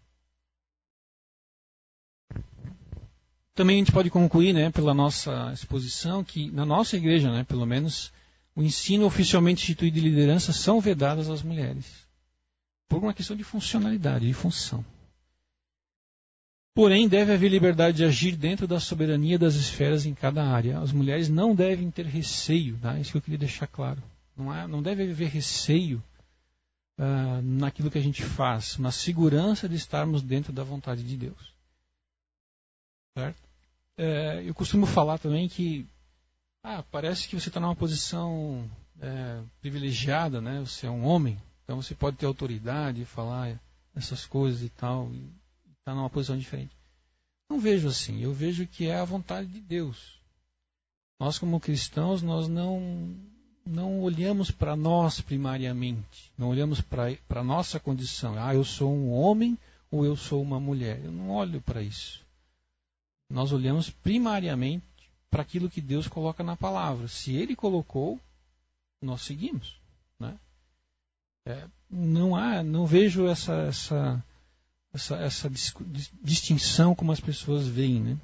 Também a gente pode concluir, né, pela nossa exposição, que na nossa igreja, né, pelo menos, o ensino oficialmente instituído de liderança são vedadas às mulheres. Por uma questão de funcionalidade, de função. Porém, deve haver liberdade de agir dentro da soberania das esferas em cada área. As mulheres não devem ter receio, tá? Isso que eu queria deixar claro. Não, há, não deve haver receio uh, naquilo que a gente faz, mas segurança de estarmos dentro da vontade de Deus. Certo? É, eu costumo falar também que ah, parece que você está numa posição é, privilegiada, né? Você é um homem, então você pode ter autoridade, falar essas coisas e tal. E, está numa posição diferente. Não vejo assim. Eu vejo que é a vontade de Deus. Nós, como cristãos, nós não, não olhamos para nós primariamente. Não olhamos para a nossa condição. Ah, eu sou um homem ou eu sou uma mulher. Eu não olho para isso. Nós olhamos primariamente para aquilo que Deus coloca na palavra. Se Ele colocou, nós seguimos, né? É, não há, não vejo essa essa essa, essa dis, distinção como as pessoas veem, né?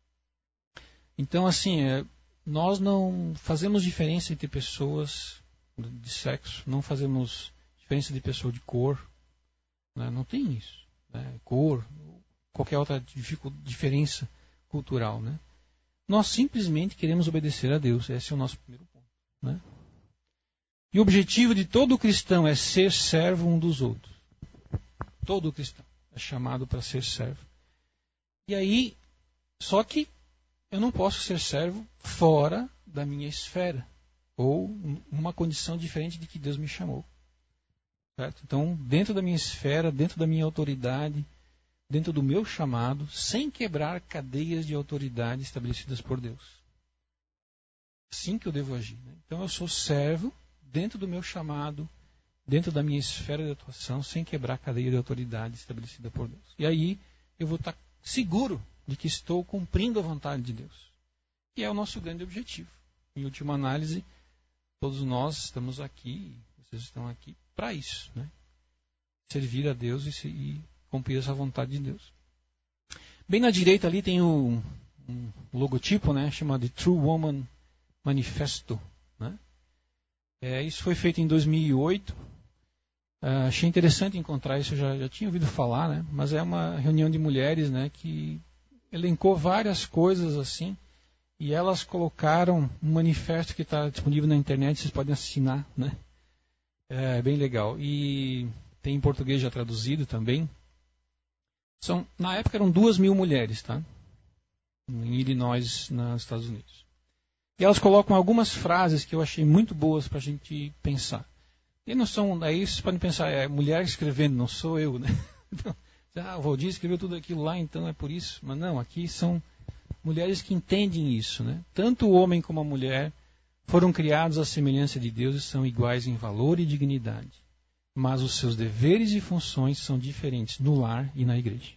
Então, assim, é, nós não fazemos diferença entre pessoas de sexo, não fazemos diferença de pessoa de cor, né? Não tem isso, né? Cor, qualquer outra diferença cultural, né? Nós simplesmente queremos obedecer a Deus. Esse é o nosso primeiro ponto, né? E o objetivo de todo cristão é ser servo um dos outros. Todo cristão é chamado para ser servo. E aí, só que eu não posso ser servo fora da minha esfera, ou uma condição diferente de que Deus me chamou. Certo? Então, dentro da minha esfera, dentro da minha autoridade, dentro do meu chamado, sem quebrar cadeias de autoridade estabelecidas por Deus. Assim que eu devo agir, né? Então eu sou servo dentro do meu chamado, dentro da minha esfera de atuação, sem quebrar a cadeia de autoridade estabelecida por Deus. E aí eu vou estar seguro de que estou cumprindo a vontade de Deus, que é o nosso grande objetivo. Em última análise, todos nós estamos aqui, vocês estão aqui para isso, né? Servir a Deus e, se, e cumprir essa vontade de Deus. Bem na direita ali tem um, um logotipo, né, chamado de True Woman Manifesto, né? É, isso foi feito em dois mil e oito. Uh, achei interessante encontrar isso, eu já, já tinha ouvido falar, né? Mas é uma reunião de mulheres, né, que elencou várias coisas assim, e elas colocaram um manifesto que está disponível na internet, vocês podem assinar, né? É bem legal. E tem em português já traduzido também. São, na época eram duas mil mulheres, tá? Em Illinois, nos Estados Unidos. E elas colocam algumas frases que eu achei muito boas para a gente pensar. E não são, aí vocês podem pensar, é mulher escrevendo, não sou eu, né? Então, ah, o Valdir escreveu tudo aquilo lá, então é por isso. Mas não, aqui são mulheres que entendem isso, né? Tanto o homem como a mulher foram criados à semelhança de Deus e são iguais em valor e dignidade. Mas os seus deveres e funções são diferentes no lar e na igreja.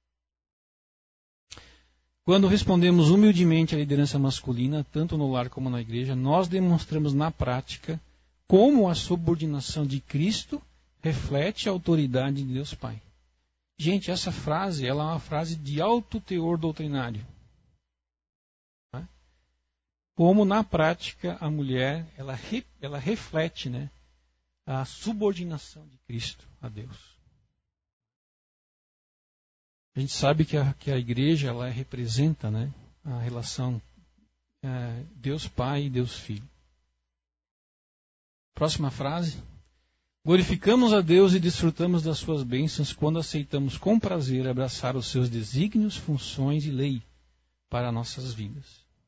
Quando respondemos humildemente à liderança masculina, tanto no lar como na igreja, nós demonstramos na prática como a subordinação de Cristo reflete a autoridade de Deus Pai. Gente, essa frase ela é uma frase de alto teor doutrinário. Né? Como na prática a mulher ela, re, ela reflete, né, a subordinação de Cristo a Deus. A gente sabe que a, que a igreja ela representa, né, a relação é, Deus Pai e Deus Filho. Próxima frase. Glorificamos a Deus e desfrutamos das suas bênçãos quando aceitamos com prazer abraçar os seus desígnios, funções e lei para nossas vidas.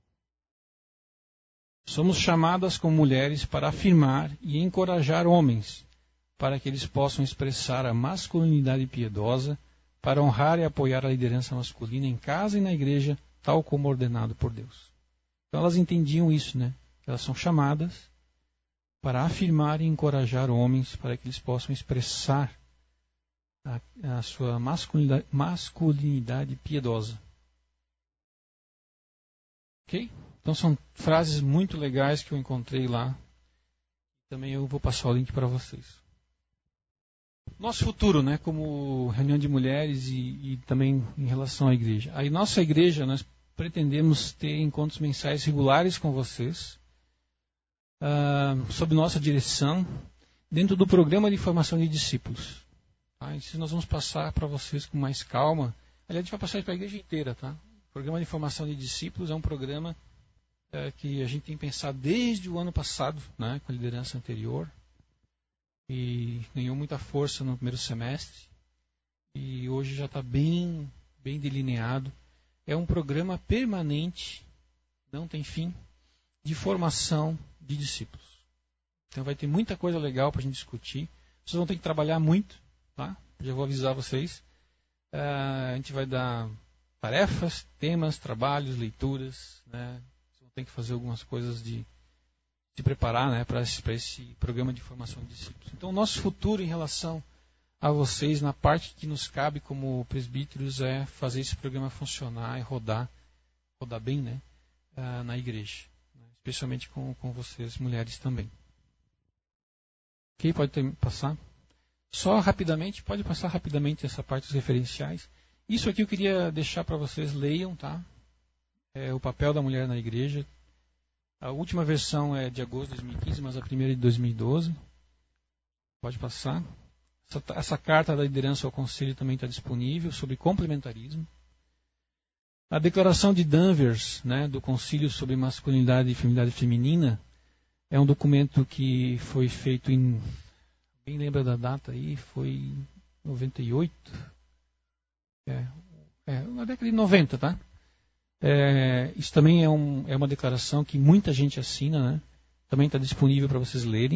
Somos chamadas como mulheres para afirmar e encorajar homens para que eles possam expressar a masculinidade piedosa, para honrar e apoiar a liderança masculina em casa e na igreja, tal como ordenado por Deus. Então elas entendiam isso, né? Elas são chamadas para afirmar e encorajar homens para que eles possam expressar a, a sua masculinidade, masculinidade piedosa. Ok? Então são frases muito legais que eu encontrei lá. Também eu vou passar o link para vocês. Nosso futuro, né, como reunião de mulheres e, e também em relação à igreja. A nossa igreja, nós pretendemos ter encontros mensais regulares com vocês, uh, sob nossa direção, dentro do programa de formação de discípulos. Tá? Isso nós vamos passar para vocês com mais calma. Aliás, a gente vai passar isso para a igreja inteira. Tá? O programa de formação de discípulos é um programa uh, que a gente tem pensado desde o ano passado, né, com a liderança anterior. E ganhou muita força no primeiro semestre. E hoje já está bem, bem delineado. É um programa permanente, não tem fim, de formação de discípulos. Então vai ter muita coisa legal para a gente discutir. Vocês vão ter que trabalhar muito, tá? Já vou avisar vocês. Uh, a gente vai dar tarefas, temas, trabalhos, leituras, né? Você tem que fazer algumas coisas de se preparar, né, para esse, para esse programa de formação de discípulos. Então, o nosso futuro em relação a vocês, na parte que nos cabe como presbíteros, é fazer esse programa funcionar e rodar, rodar bem, né, uh, na igreja, né, especialmente com, com vocês, mulheres também. Ok, pode ter, passar. Só rapidamente, pode passar rapidamente essa parte dos referenciais. Isso aqui eu queria deixar para vocês, leiam, tá? É o papel da mulher na igreja. A última versão é de agosto de dois mil e quinze, mas a primeira é de dois mil e doze. Pode passar. Essa, essa carta da liderança ao conselho também está disponível, sobre complementarismo. A declaração de Danvers, né, do Concílio sobre Masculinidade e Feminilidade Feminina, é um documento que foi feito em... Quem lembra da data aí? Foi em noventa e oito. É, é, na década de noventa, tá? É, isso também é, um, é uma declaração que muita gente assina, né? Também está disponível para vocês lerem.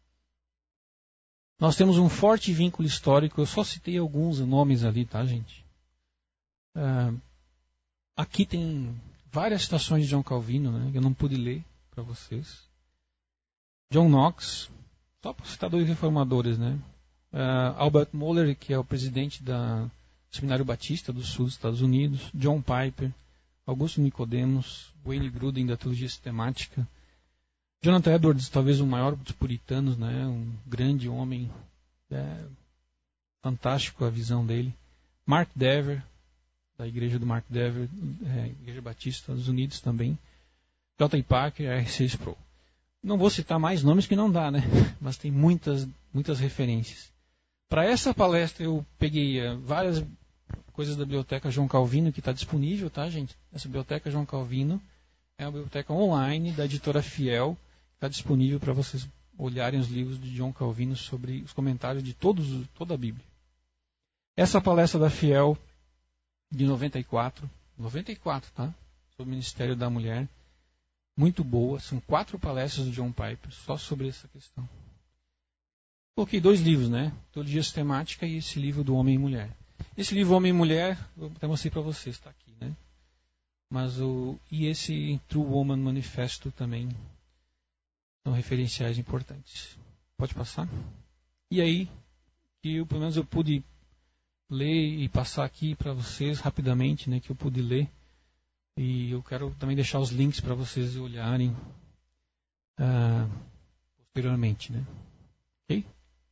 Nós temos um forte vínculo histórico, eu só citei alguns nomes ali, tá, gente? É, aqui tem várias citações de John Calvino, né? Que eu não pude ler para vocês. John Knox, só para citar dois reformadores, né? Uh, Albert Mohler, que é o presidente da, do Seminário Batista do Sul dos Estados Unidos. John Piper, Augusto Nicodemos, Wayne Grudem, da Teologia Sistemática. Jonathan Edwards, talvez o maior dos puritanos, né? Um grande homem, é, fantástico a visão dele. Mark Dever, da igreja do Mark Dever, é, Igreja Batista dos Estados Unidos também. J. Parker, R C Sproul. Não vou citar mais nomes que não dá, né? Mas tem muitas, muitas referências. Para essa palestra eu peguei uh, várias coisas da Biblioteca João Calvino, que está disponível, tá, gente? Essa Biblioteca João Calvino é uma biblioteca online da editora Fiel, que está disponível para vocês olharem os livros de João Calvino sobre os comentários de todos, toda a Bíblia. Essa palestra da Fiel, de noventa e quatro, noventa e quatro, tá? Sobre o Ministério da Mulher. Muito boa, são quatro palestras do John Piper só sobre essa questão. Coloquei dois livros, né? Teologia Sistemática e esse livro do Homem e Mulher. Esse livro Homem e Mulher, eu até mostrei para vocês, está aqui, né? Mas o e esse True Woman Manifesto também são referenciais importantes. Pode passar? E aí, que eu, pelo menos eu pude ler e passar aqui para vocês rapidamente, né? Que eu pude ler. E eu quero também deixar os links para vocês olharem uh, posteriormente, né? Ok?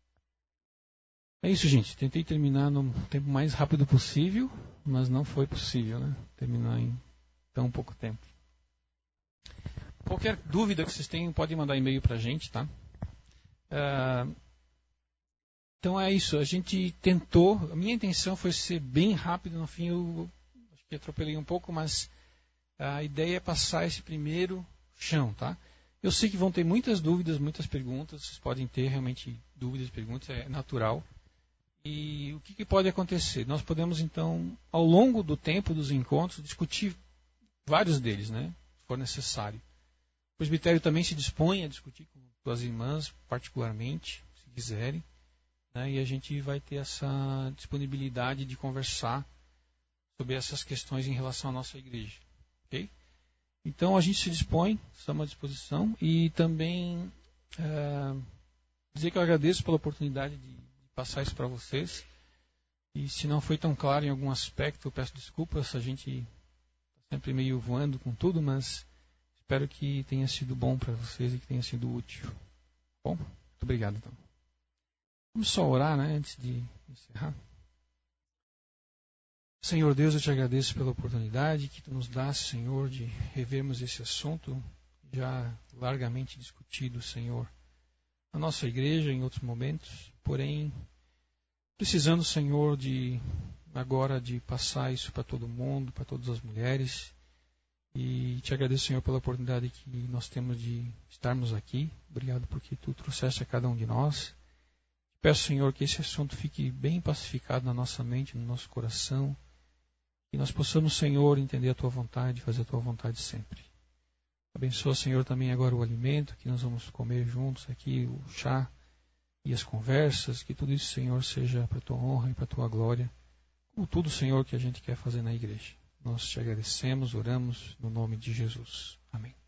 É isso, gente. Tentei terminar no tempo mais rápido possível, mas não foi possível, né? Terminar em tão pouco tempo. Qualquer dúvida que vocês tenham, podem mandar e-mail para a gente, tá? Uh, então é isso. A gente tentou. A minha intenção foi ser bem rápido. No fim, eu acho que atropelei um pouco, mas a ideia é passar esse primeiro chão, tá? Eu sei que vão ter muitas dúvidas, muitas perguntas. Vocês podem ter realmente dúvidas, perguntas, é natural. E o que, que pode acontecer? Nós podemos, então, ao longo do tempo dos encontros, discutir vários deles, né? Se for necessário. O presbitério também se dispõe a discutir com as irmãs, particularmente, se quiserem. Né? E a gente vai ter essa disponibilidade de conversar sobre essas questões em relação à nossa igreja. Okay? Então, a gente se dispõe, estamos à disposição. E também é, dizer que eu agradeço pela oportunidade de passar isso para vocês. E se não foi tão claro em algum aspecto, eu peço desculpas. A gente está sempre meio voando com tudo, mas espero que tenha sido bom para vocês e que tenha sido útil. Bom, muito obrigado. Então. Vamos só orar, né, antes de encerrar. Senhor Deus, eu te agradeço pela oportunidade que tu nos dá, Senhor, de revermos esse assunto já largamente discutido, Senhor, na nossa igreja em outros momentos, porém precisando, Senhor, de agora de passar isso para todo mundo, para todas as mulheres. E te agradeço, Senhor, pela oportunidade que nós temos de estarmos aqui. Obrigado porque tu trouxeste a cada um de nós. Peço, Senhor, que esse assunto fique bem pacificado na nossa mente, no nosso coração. Que nós possamos, Senhor, entender a tua vontade, fazer a tua vontade sempre. Abençoa, Senhor, também agora o alimento que nós vamos comer juntos aqui, o chá e as conversas. Que tudo isso, Senhor, seja para a tua honra e para a tua glória. Como tudo, Senhor, que a gente quer fazer na igreja. Nós te agradecemos, oramos no nome de Jesus. Amém.